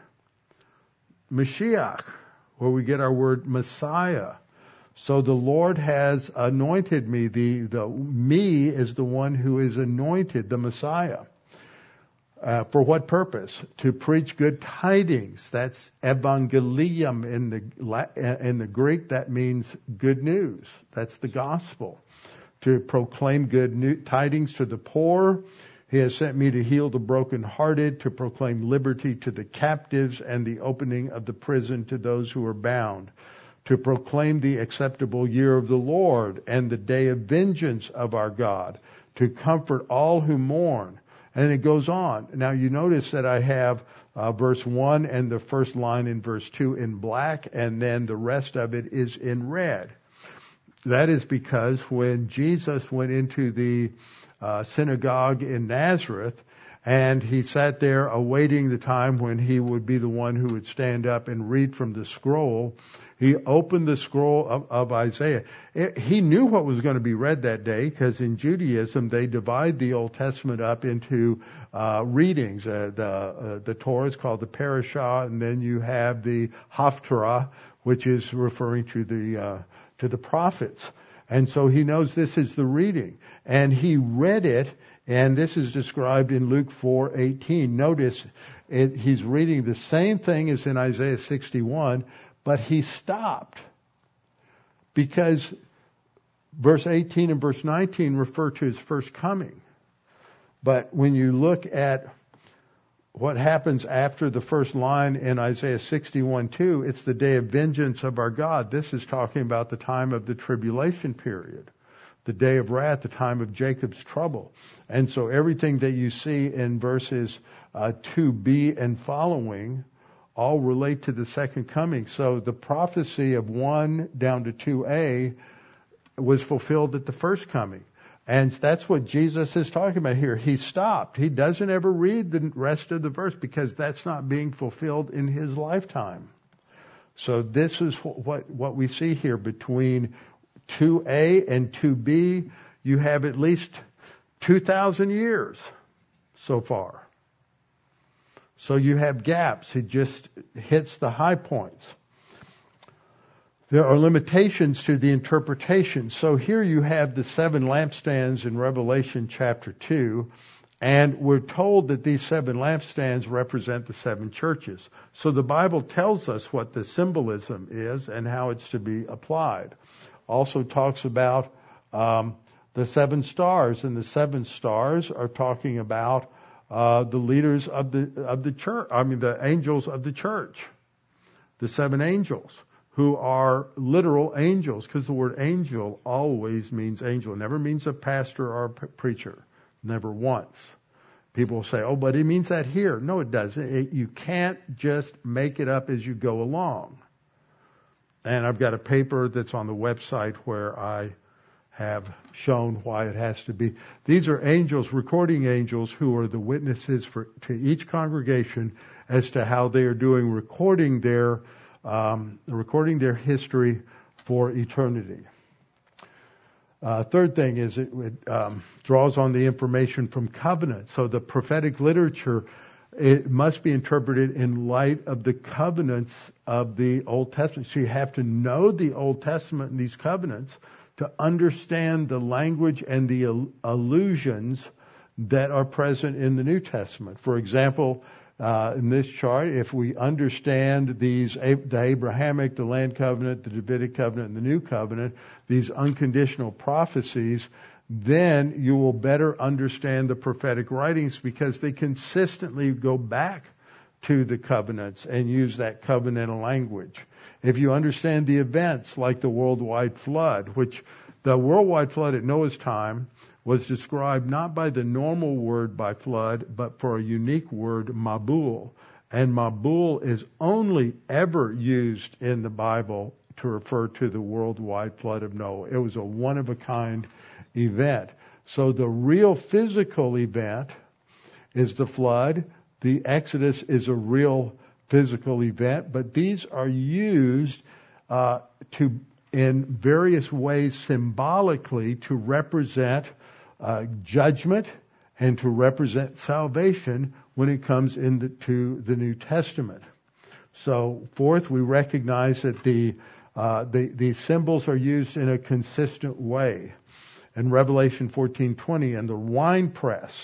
A: Mashiach, where we get our word Messiah. So the Lord has anointed me. The me is the one who is anointed, the Messiah. For what purpose? To preach good tidings. That's evangelium in the Greek. That means good news. That's the gospel. To proclaim good tidings to the poor. He has sent me to heal the brokenhearted, to proclaim liberty to the captives and the opening of the prison to those who are bound. To proclaim the acceptable year of the Lord and the day of vengeance of our God. To comfort all who mourn. And it goes on. Now you notice that I have verse 1 and the first line in verse 2 in black, and then the rest of it is in red. That is because when Jesus went into the synagogue in Nazareth, and he sat there awaiting the time when he would be the one who would stand up and read from the scroll, he opened the scroll of Isaiah. He knew what was going to be read that day, because in Judaism they divide the Old Testament up into readings. The Torah is called the Parashah, and then you have the Haftarah, which is referring to the prophets. And so he knows this is the reading, and he read it. And this is described in Luke 4:18. Notice he's reading the same thing as in Isaiah 61. But he stopped because verse 18 and verse 19 refer to his first coming. But when you look at what happens after the first line in Isaiah 61:2, it's the day of vengeance of our God. This is talking about the time of the tribulation period, the day of wrath, the time of Jacob's trouble. And so everything that you see in verses 2b and following all relate to the second coming. So the prophecy of 1 down to 2a was fulfilled at the first coming. And that's what Jesus is talking about here. He stopped. He doesn't ever read the rest of the verse because that's not being fulfilled in his lifetime. So this is what we see here between 2a and 2b. You have at least 2,000 years so far. So you have gaps. It just hits the high points. There are limitations to the interpretation. So here you have the 7 lampstands in Revelation chapter 2, and we're told that these 7 lampstands represent the 7 churches. So the Bible tells us what the symbolism is and how it's to be applied. Also talks about the 7 stars, and the 7 stars are talking about the leaders of the church. The angels of the church, the 7 angels, who are literal angels, because the word angel always means angel. It never means a pastor or a preacher. Never once. People say, "Oh, but it means that here." No, it doesn't. You can't just make it up as you go along. And I've got a paper that's on the website where I have shown why it has to be. These are angels, recording angels, who are the witnesses to each congregation as to how they are doing, recording their history for eternity. Third thing is it draws on the information from covenant. So the prophetic literature, it must be interpreted in light of the covenants of the Old Testament. So you have to know the Old Testament and these covenants to understand the language and the allusions that are present in the New Testament. For example, in this chart, if we understand the Abrahamic, the land covenant, the Davidic covenant, and the new covenant, these unconditional prophecies, then you will better understand the prophetic writings because they consistently go back to the covenants and use that covenantal language. If you understand the events like the worldwide flood, which the worldwide flood at Noah's time was described not by the normal word by flood, but for a unique word, Mabul. And Mabul is only ever used in the Bible to refer to the worldwide flood of Noah. It was a one-of-a-kind event. So the real physical event is the flood. The Exodus is a real physical event, but these are used in various ways symbolically to represent judgment and to represent salvation when it comes into the New Testament. So, fourth, we recognize that the symbols are used in a consistent way. In Revelation 14:20, and the winepress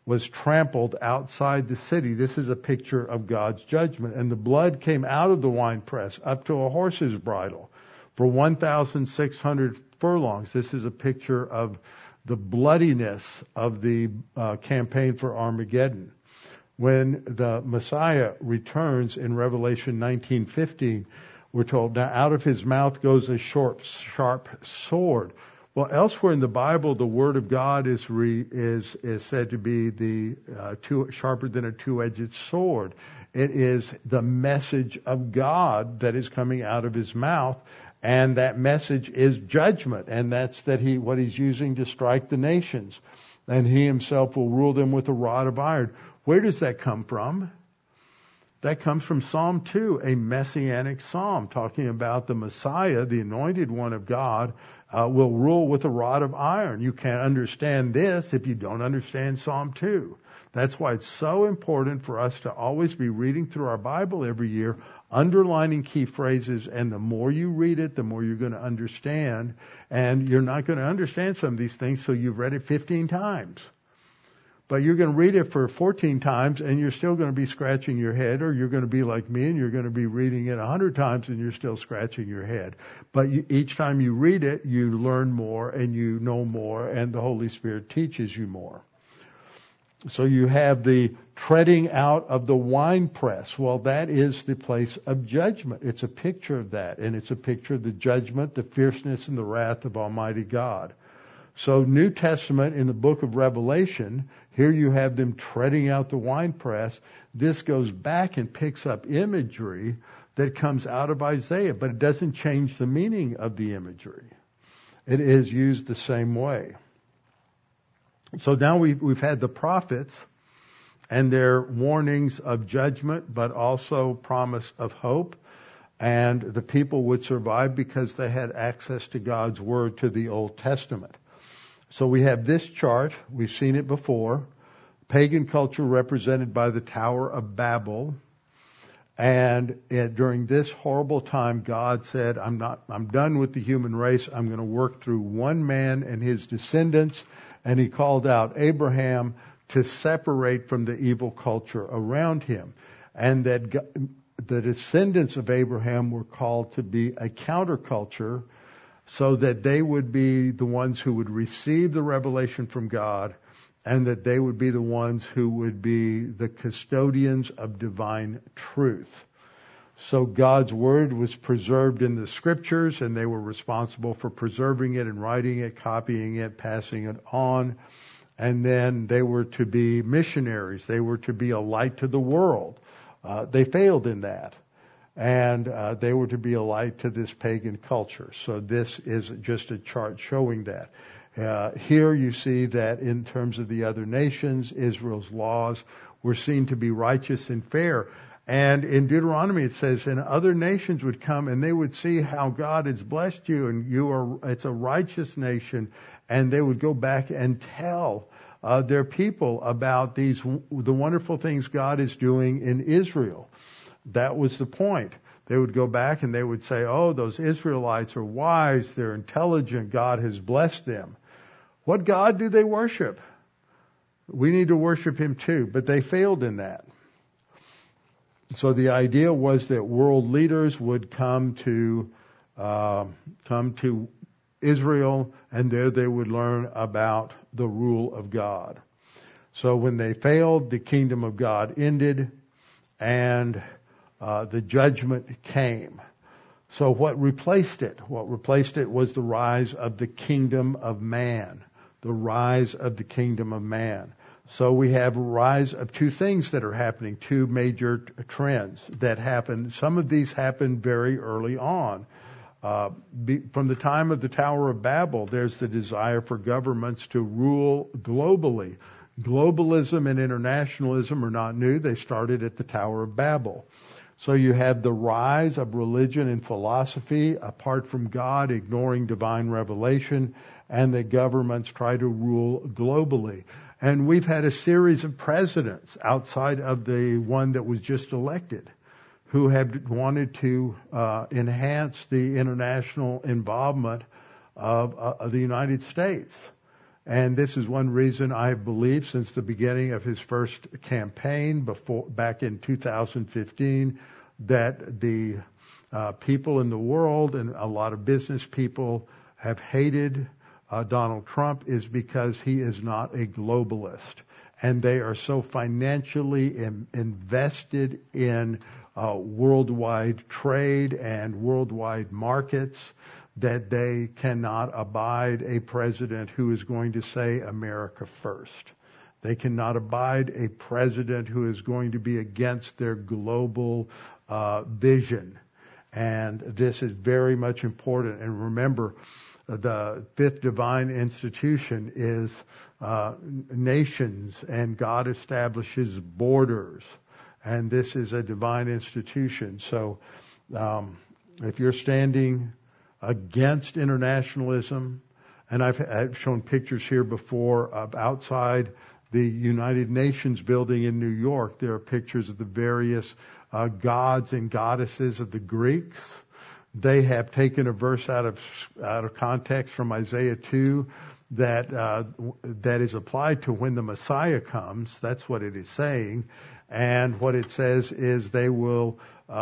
A: was trampled outside the city. This is a picture of God's judgment. And the blood came out of the winepress up to a horse's bridle for 1,600 furlongs. This is a picture of the bloodiness of the campaign for Armageddon. When the Messiah returns in Revelation 19:15, we're told, now out of his mouth goes a sharp sword. Well, elsewhere in the Bible, the Word of God is said to be sharper than a two-edged sword. It is the message of God that is coming out of his mouth, and that message is judgment, and that's what he's using to strike the nations, and he himself will rule them with a rod of iron. Where does that come from? That comes from Psalm 2, a messianic psalm talking about the Messiah, the anointed one of God, will rule with a rod of iron. You can't understand this if you don't understand Psalm 2. That's why it's so important for us to always be reading through our Bible every year, underlining key phrases, and the more you read it, the more you're going to understand. And you're not going to understand some of these things so you've read it 15 times. But you're going to read it for 14 times and you're still going to be scratching your head, or you're going to be like me and you're going to be reading it 100 times and you're still scratching your head. But each time you read it, you learn more and you know more, and the Holy Spirit teaches you more. So you have the treading out of the winepress. Well, that is the place of judgment. It's a picture of that, and it's a picture of the judgment, the fierceness, and the wrath of Almighty God. So New Testament in the book of Revelation, here you have them treading out the winepress. This goes back and picks up imagery that comes out of Isaiah, but it doesn't change the meaning of the imagery. It is used the same way. So now we've had the prophets and their warnings of judgment, but also promise of hope. And the people would survive because they had access to God's Word, to the Old Testament. So we have this chart. We've seen it before. Pagan culture represented by the Tower of Babel. And during this horrible time, God said, I'm done with the human race. I'm going to work through one man and his descendants. And he called out Abraham to separate from the evil culture around him. And that the descendants of Abraham were called to be a counterculture, so that they would be the ones who would receive the revelation from God, and that they would be the ones who would be the custodians of divine truth. So God's Word was preserved in the Scriptures, and they were responsible for preserving it and writing it, copying it, passing it on. And then they were to be missionaries. They were to be a light to the world. They failed in that. And they were to be a light to this pagan culture. So this is just a chart showing that. Here you see that in terms of the other nations, Israel's laws were seen to be righteous and fair. And in Deuteronomy it says, and other nations would come and they would see how God has blessed you, and it's a righteous nation, and they would go back and tell their people about the wonderful things God is doing in Israel. That was the point. They would go back and they would say, oh, those Israelites are wise, they're intelligent, God has blessed them. What God do they worship? We need to worship Him too, but they failed in that. So the idea was that world leaders would come to Israel, and there they would learn about the rule of God. So when they failed, the kingdom of God ended, and the judgment came. So what replaced it? What replaced it was the rise of the kingdom of man. The rise of the kingdom of man. So we have a rise of two things that are happening, two major trends that happen. Some of these happened very early on. From the time of the Tower of Babel, there's the desire for governments to rule globally. Globalism and internationalism are not new. They started at the Tower of Babel. So you have the rise of religion and philosophy apart from God, ignoring divine revelation, and the governments try to rule globally. And we've had a series of presidents outside of the one that was just elected who have wanted to enhance the international involvement of the United States. And this is one reason I believe since the beginning of his first campaign back in 2015 that the people in the world and a lot of business people have hated Donald Trump is because he is not a globalist. And they are so financially invested in worldwide trade and worldwide markets that they cannot abide a president who is going to say America first. They cannot abide a president who is going to be against their global vision. And this is very much important. And remember, the fifth divine institution is nations, and God establishes borders. And this is a divine institution. So if you're standing against internationalism, and I've shown pictures here before of outside the United Nations building in New York. There are pictures of the various gods and goddesses of the Greeks. They have taken a verse out of context from Isaiah 2 that is applied to when the Messiah comes. That's what it is saying. And what it says is they will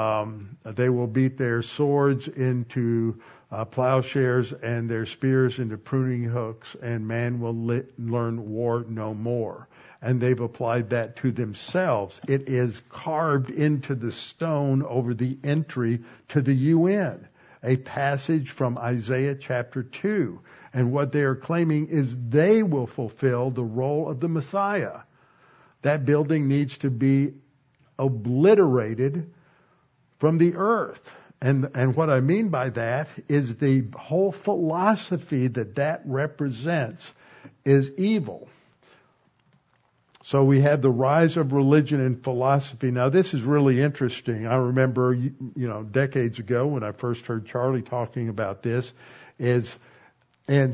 A: beat their swords into plowshares and their spears into pruning hooks, and man will learn war no more. And they've applied that to themselves. It is carved into the stone over the entry to the UN, a passage from Isaiah chapter 2. And what they are claiming is they will fulfill the role of the Messiah. That building needs to be obliterated from the earth. And what I mean by that is the whole philosophy that represents is evil. So we have the rise of religion and philosophy. Now this is really interesting. I remember, decades ago when I first heard Charlie talking about this, is in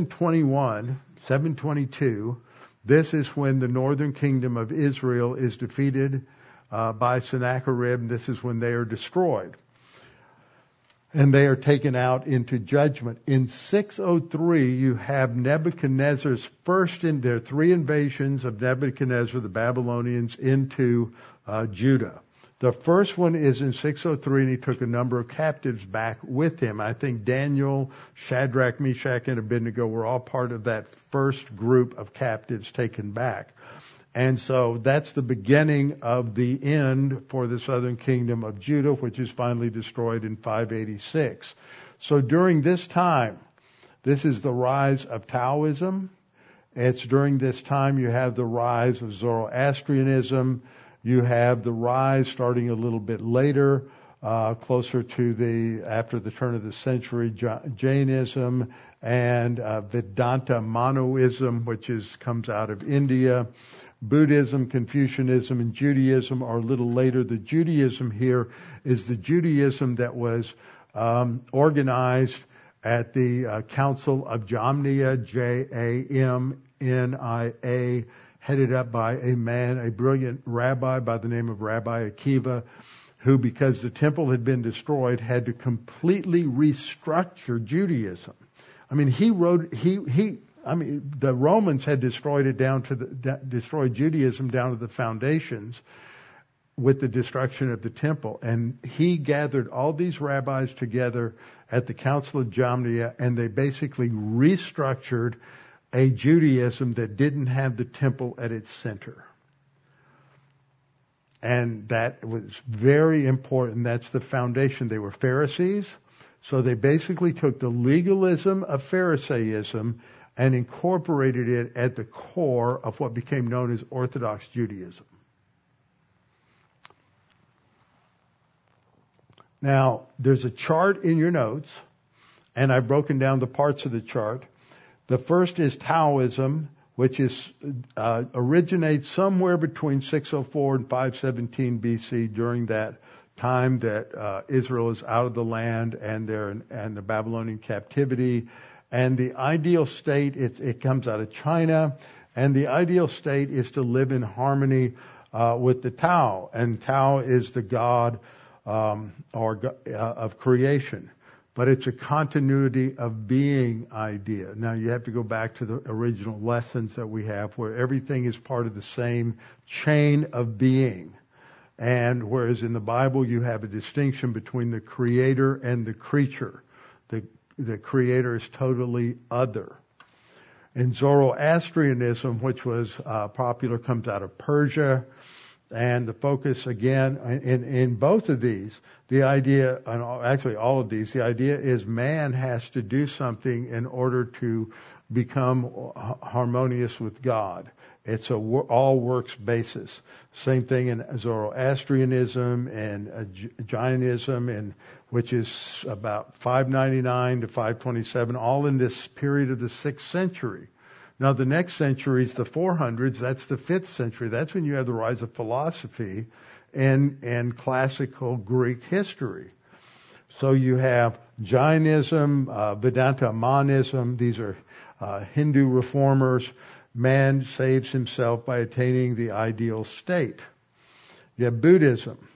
A: 722, this is when the northern kingdom of Israel is defeated by Sennacherib. This is when they are destroyed. And they are taken out into judgment. In 603, you have Nebuchadnezzar's there are three invasions of Nebuchadnezzar, the Babylonians, into Judah. The first one is in 603, and he took a number of captives back with him. I think Daniel, Shadrach, Meshach, and Abednego were all part of that first group of captives taken back. And so that's the beginning of the end for the southern kingdom of Judah, which is finally destroyed in 586. So during this time, this is the rise of Taoism. It's during this time you have the rise of Zoroastrianism. You have the rise starting a little bit later, closer to after the turn of the century, Jainism and Vedanta monoism, which comes out of India. Buddhism, Confucianism, and Judaism are a little later. The Judaism here is the Judaism that was organized at the Council of Jamnia, Jamnia, headed up by a brilliant rabbi by the name of Rabbi Akiva, who, because the temple had been destroyed, had to completely restructure Judaism. I mean, the Romans had destroyed Judaism down to the foundations with the destruction of the temple. And he gathered all these rabbis together at the Council of Jamnia, and they basically restructured a Judaism that didn't have the temple at its center. And that was very important. That's the foundation. They were Pharisees, so they basically took the legalism of Pharisaism and incorporated it at the core of what became known as Orthodox Judaism. Now, there's a chart in your notes, and I've broken down the parts of the chart. The first is Taoism, which originates somewhere between 604 and 517 BC, during that time that Israel is out of the land and the Babylonian captivity. And the ideal state, it comes out of China, and the ideal state is to live in harmony with the Tao. And Tao is the god of creation. but it's a continuity of being idea. Now you have to go back to the original lessons that we have where everything is part of the same chain of being. And whereas in the Bible you have a distinction between the creator and the creature. The creator is totally other. In Zoroastrianism, which was popular, comes out of Persia, and the focus again in both of these, the idea, and actually all of these, the idea is man has to do something in order to become harmonious with God. It's a all works basis. Same thing in Zoroastrianism and Jainism, and which is about 599 to 527, all in this period of the 6th century. Now the next century is the 400s. That's the 5th century. That's when you have the rise of philosophy and classical Greek history. So you have Jainism, Vedanta Manism. These are Hindu reformers. Man saves himself by attaining the ideal state. You have Buddhism,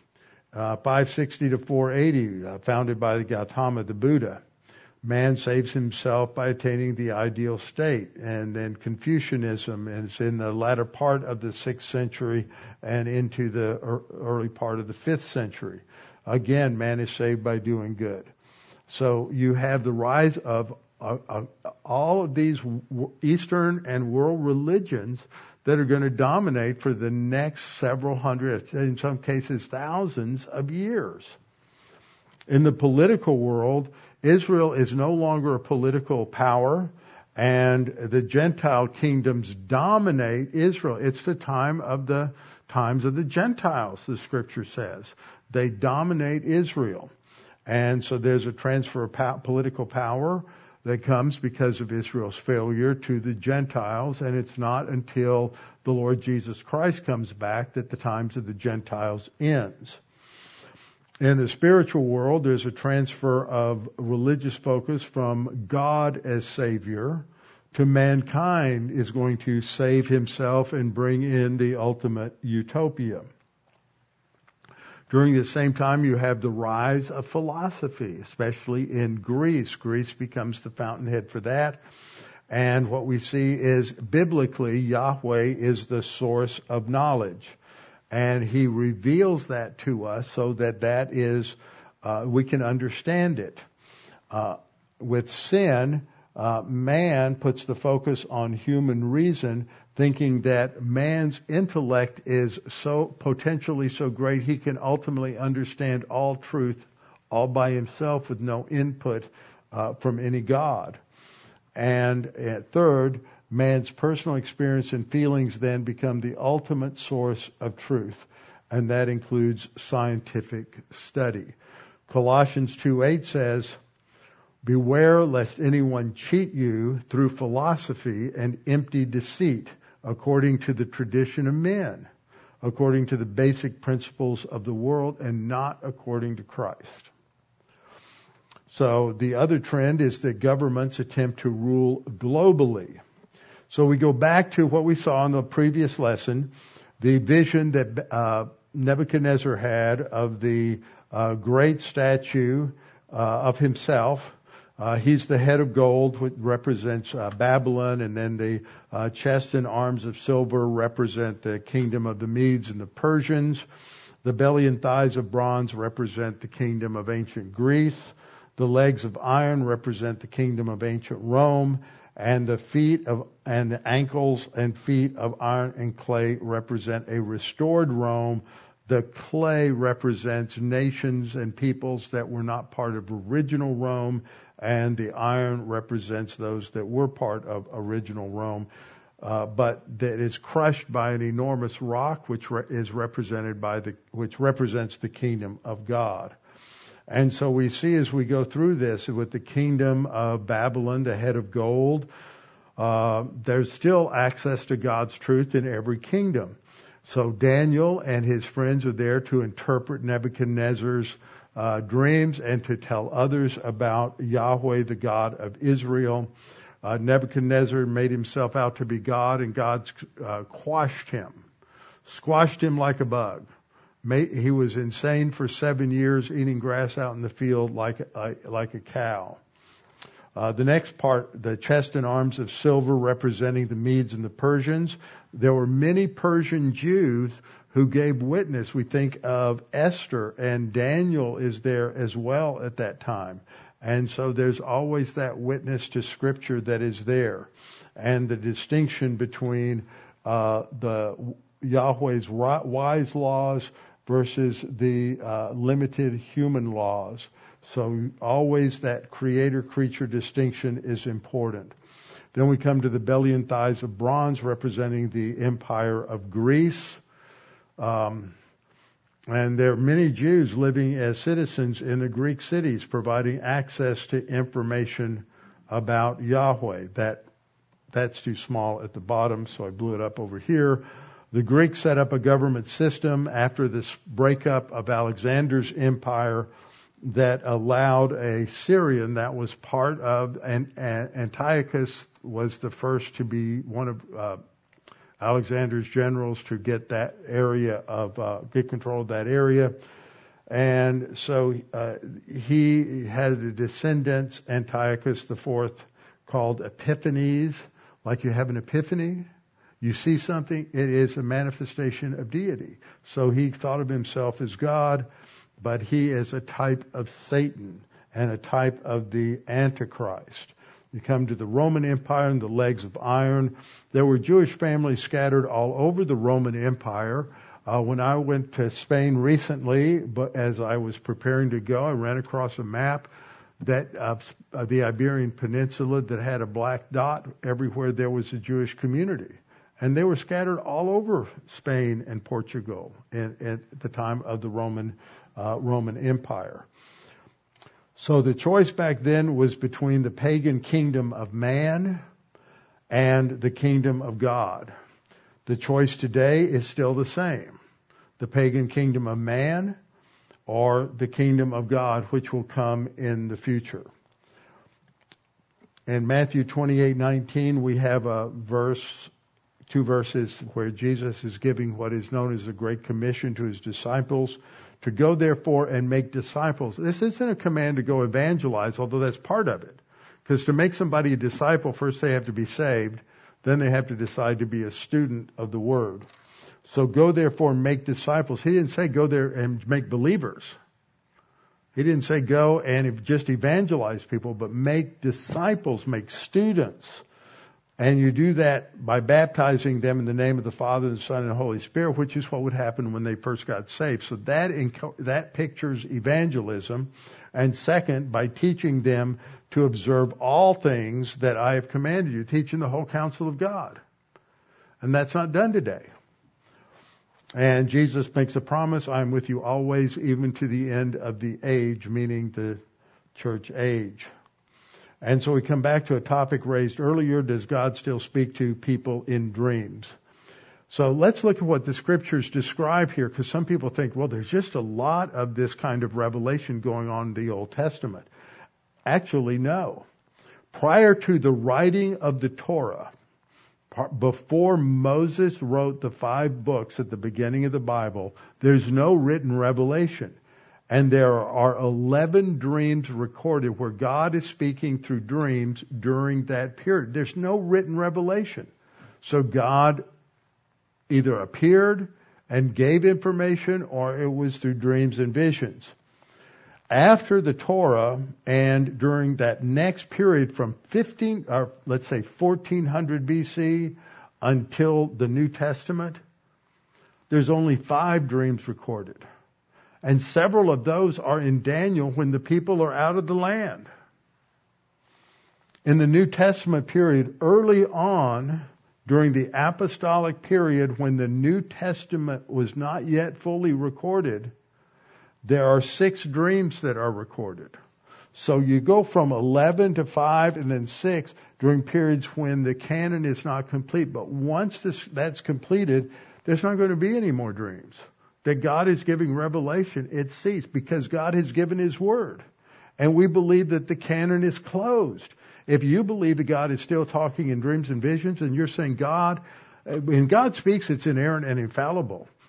A: 560 to 480, founded by the Gautama, the Buddha. Man saves himself by attaining the ideal state. And then Confucianism is in the latter part of the 6th century and into the early part of the 5th century. Again, man is saved by doing good. So you have the rise of all of these Eastern and world religions that are going to dominate for the next several hundred, in some cases thousands of years. In the political world, Israel is no longer a political power, and the Gentile kingdoms dominate Israel. It's the times of the Gentiles, the scripture says. They dominate Israel. And so there's a transfer of political power that comes because of Israel's failure to the Gentiles, and it's not until the Lord Jesus Christ comes back that the times of the Gentiles ends. In the spiritual world, there's a transfer of religious focus from God as Savior to mankind is going to save himself and bring in the ultimate utopia. During the same time, you have the rise of philosophy, especially in Greece. Greece becomes the fountainhead for that. And what we see is, biblically, Yahweh is the source of knowledge. And He reveals that to us so that is, we can understand it. With sin, man puts the focus on human reason, thinking that man's intellect is so potentially so great he can ultimately understand all truth all by himself with no input from any God. And third, man's personal experience and feelings then become the ultimate source of truth, and that includes scientific study. Colossians 2:8 says, "Beware lest anyone cheat you through philosophy and empty deceit, according to the tradition of men, according to the basic principles of the world, and not according to Christ." So the other trend is that governments attempt to rule globally. So we go back to what we saw in the previous lesson, the vision that Nebuchadnezzar had of the great statue of himself. He's the head of gold, which represents Babylon, and then the chest and arms of silver represent the kingdom of the Medes and the Persians. The belly and thighs of bronze represent the kingdom of ancient Greece. The legs of iron represent the kingdom of ancient Rome. And the feet of and ankles and feet of iron and clay represent a restored Rome. The clay represents nations and peoples that were not part of original Rome, and the iron represents those that were part of original Rome, but that is crushed by an enormous rock, which which represents the kingdom of God. And so we see as we go through this with the kingdom of Babylon, the head of gold, there's still access to God's truth in every kingdom. So Daniel and his friends are there to interpret Nebuchadnezzar's dreams and to tell others about Yahweh, the God of Israel. Nebuchadnezzar made himself out to be God, and God squashed him like a bug, He was insane for 7 years, eating grass out in the field like a cow. The next part, the chest and arms of silver representing the Medes and the Persians. There were many Persian Jews who gave witness. We think of Esther, and Daniel is there as well at that time. And so there's always that witness to Scripture that is there. And the distinction between the Yahweh's wise laws versus the limited human laws. So always that creator-creature distinction is important. Then we come to the belly and thighs of bronze, representing the empire of Greece. And there are many Jews living as citizens in the Greek cities, providing access to information about Yahweh. That's too small at the bottom, so I blew it up over here. The Greeks set up a government system after this breakup of Alexander's empire that allowed a Syrian that was part of, and Antiochus was the first to be one of Alexander's generals to get that area get control of that area. And so he had a descendant, Antiochus IV, called Epiphanes. Like you have an epiphany, you see something, it is a manifestation of deity. So he thought of himself as God, but he is a type of Satan and a type of the Antichrist. You come to the Roman Empire and the legs of iron. There were Jewish families scattered all over the Roman Empire. When I went to Spain recently, but as I was preparing to go, I ran across a map that the Iberian Peninsula that had a black dot. Everywhere there was a Jewish community. And they were scattered all over Spain and Portugal at the time of the Roman Empire. So the choice back then was between the pagan kingdom of man and the kingdom of God. The choice today is still the same. The pagan kingdom of man or the kingdom of God, which will come in the future. In Matthew 28:19, we have two verses where Jesus is giving what is known as the Great Commission to his disciples, to go therefore and make disciples. This isn't a command to go evangelize, although that's part of it. Because to make somebody a disciple, first they have to be saved, then they have to decide to be a student of the Word. So go therefore and make disciples. He didn't say go there and make believers. He didn't say go and just evangelize people, but make disciples, make students. And you do that by baptizing them in the name of the Father, the Son, and the Holy Spirit, which is what would happen when they first got saved. So that pictures evangelism. And second, by teaching them to observe all things that I have commanded you, teaching the whole counsel of God. And that's not done today. And Jesus makes a promise, I am with you always, even to the end of the age, meaning the church age. And so we come back to a topic raised earlier. Does God still speak to people in dreams? So let's look at what the scriptures describe here, because some people think, well, there's just a lot of this kind of revelation going on in the Old Testament. Actually, no. Prior to the writing of the Torah, before Moses wrote the 5 books at the beginning of the Bible, there's no written revelation. And there are 11 dreams recorded where God is speaking through dreams during that period. There's no written revelation. So God either appeared and gave information, or it was through dreams and visions. After the Torah and during that next period from 1400 BC until the New Testament, there's only 5 dreams recorded. And several of those are in Daniel when the people are out of the land. In the New Testament period, early on, during the apostolic period when the New Testament was not yet fully recorded, there are 6 dreams that are recorded. So you go from 11 to 5 and then 6 during periods when the canon is not complete. But once that's completed, there's not going to be any more dreams. That God is giving revelation, it ceased because God has given His Word. And we believe that the canon is closed. If you believe that God is still talking in dreams and visions, and you're saying when God speaks, it's inerrant and infallible.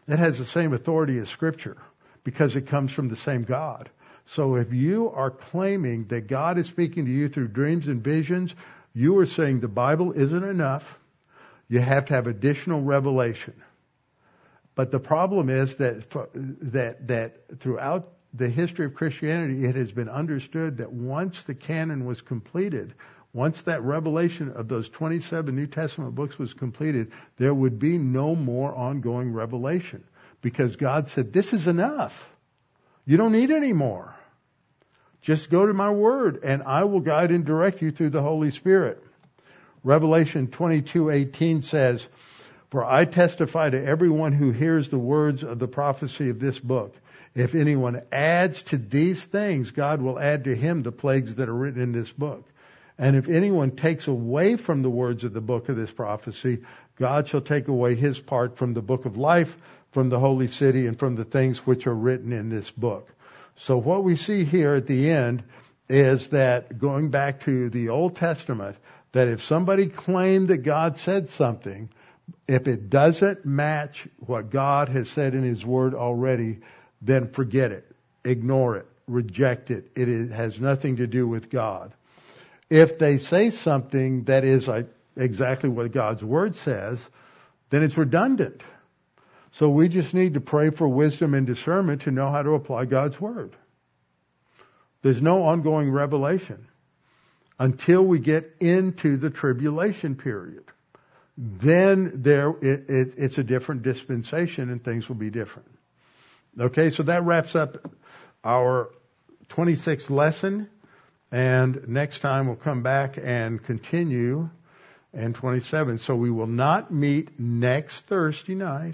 A: It has the same authority as Scripture because it comes from the same God. So if you are claiming that God is speaking to you through dreams and visions, you are saying the Bible isn't enough. You have to have additional revelation. But the problem is that throughout the history of Christianity, it has been understood that once the canon was completed, once that revelation of those 27 New Testament books was completed, there would be no more ongoing revelation. Because God said, this is enough. You don't need any more. Just go to my word and I will guide and direct you through the Holy Spirit. Revelation 22:18 says, for I testify to everyone who hears the words of the prophecy of this book. If anyone adds to these things, God will add to him the plagues that are written in this book. And if anyone takes away from the words of the book of this prophecy, God shall take away his part from the book of life, from the holy city, and from the things which are written in this book. So what we see here at the end is that, going back to the Old Testament, that if somebody claimed that God said something, if it doesn't match what God has said in His Word already, then forget it, ignore it, reject it. It has nothing to do with God. If they say something that is like exactly what God's Word says, then it's redundant. So we just need to pray for wisdom and discernment to know how to apply God's Word. There's no ongoing revelation until we get into the tribulation period. Then it's a different dispensation and things will be different. Okay, so that wraps up our 26th lesson. And next time we'll come back and continue in 27. So we will not meet next Thursday night.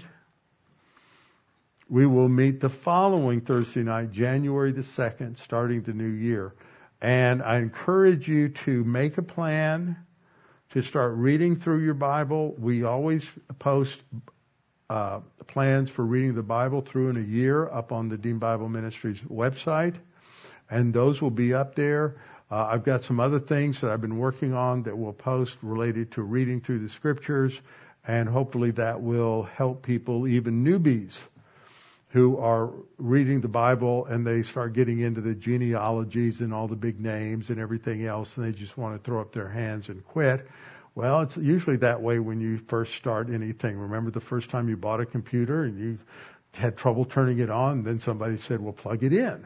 A: We will meet the following Thursday night, January the 2nd, starting the new year. And I encourage you to make a plan to start reading through your Bible. We always post plans for reading the Bible through in a year up on the Dean Bible Ministries website. And those will be up there. I've got some other things that I've been working on that we'll post related to reading through the Scriptures. And hopefully that will help people, even newbies, who are reading the Bible and they start getting into the genealogies and all the big names and everything else, and they just want to throw up their hands and quit. Well, it's usually that way when you first start anything. Remember the first time you bought a computer and you had trouble turning it on, and then somebody said, well, plug it in.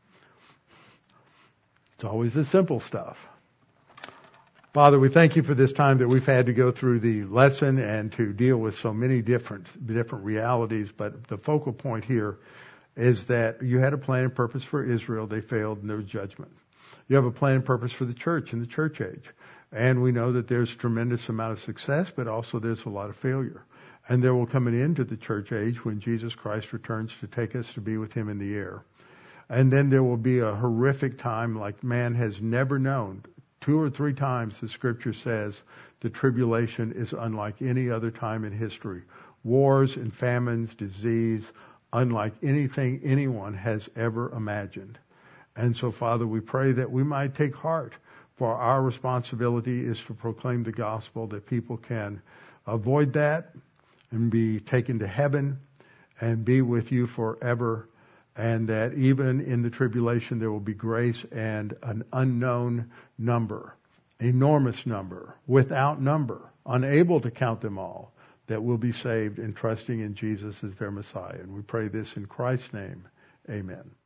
A: It's always the simple stuff. Father, we thank you for this time that we've had to go through the lesson and to deal with so many different realities. But the focal point here is that you had a plan and purpose for Israel. They failed and there was judgment. You have a plan and purpose for the church in the church age. And we know that there's a tremendous amount of success, but also there's a lot of failure. And there will come an end to the church age when Jesus Christ returns to take us to be with Him in the air. And then there will be a horrific time like man has never known. 2 or 3 times the Scripture says the tribulation is unlike any other time in history. Wars and famines, disease, unlike anything anyone has ever imagined. And so, Father, we pray that we might take heart, for our responsibility is to proclaim the gospel, that people can avoid that and be taken to heaven and be with you forever. And that even in the tribulation there will be grace and an unknown number, enormous number, without number, unable to count them all, that will be saved and trusting in Jesus as their Messiah. And we pray this in Christ's name. Amen.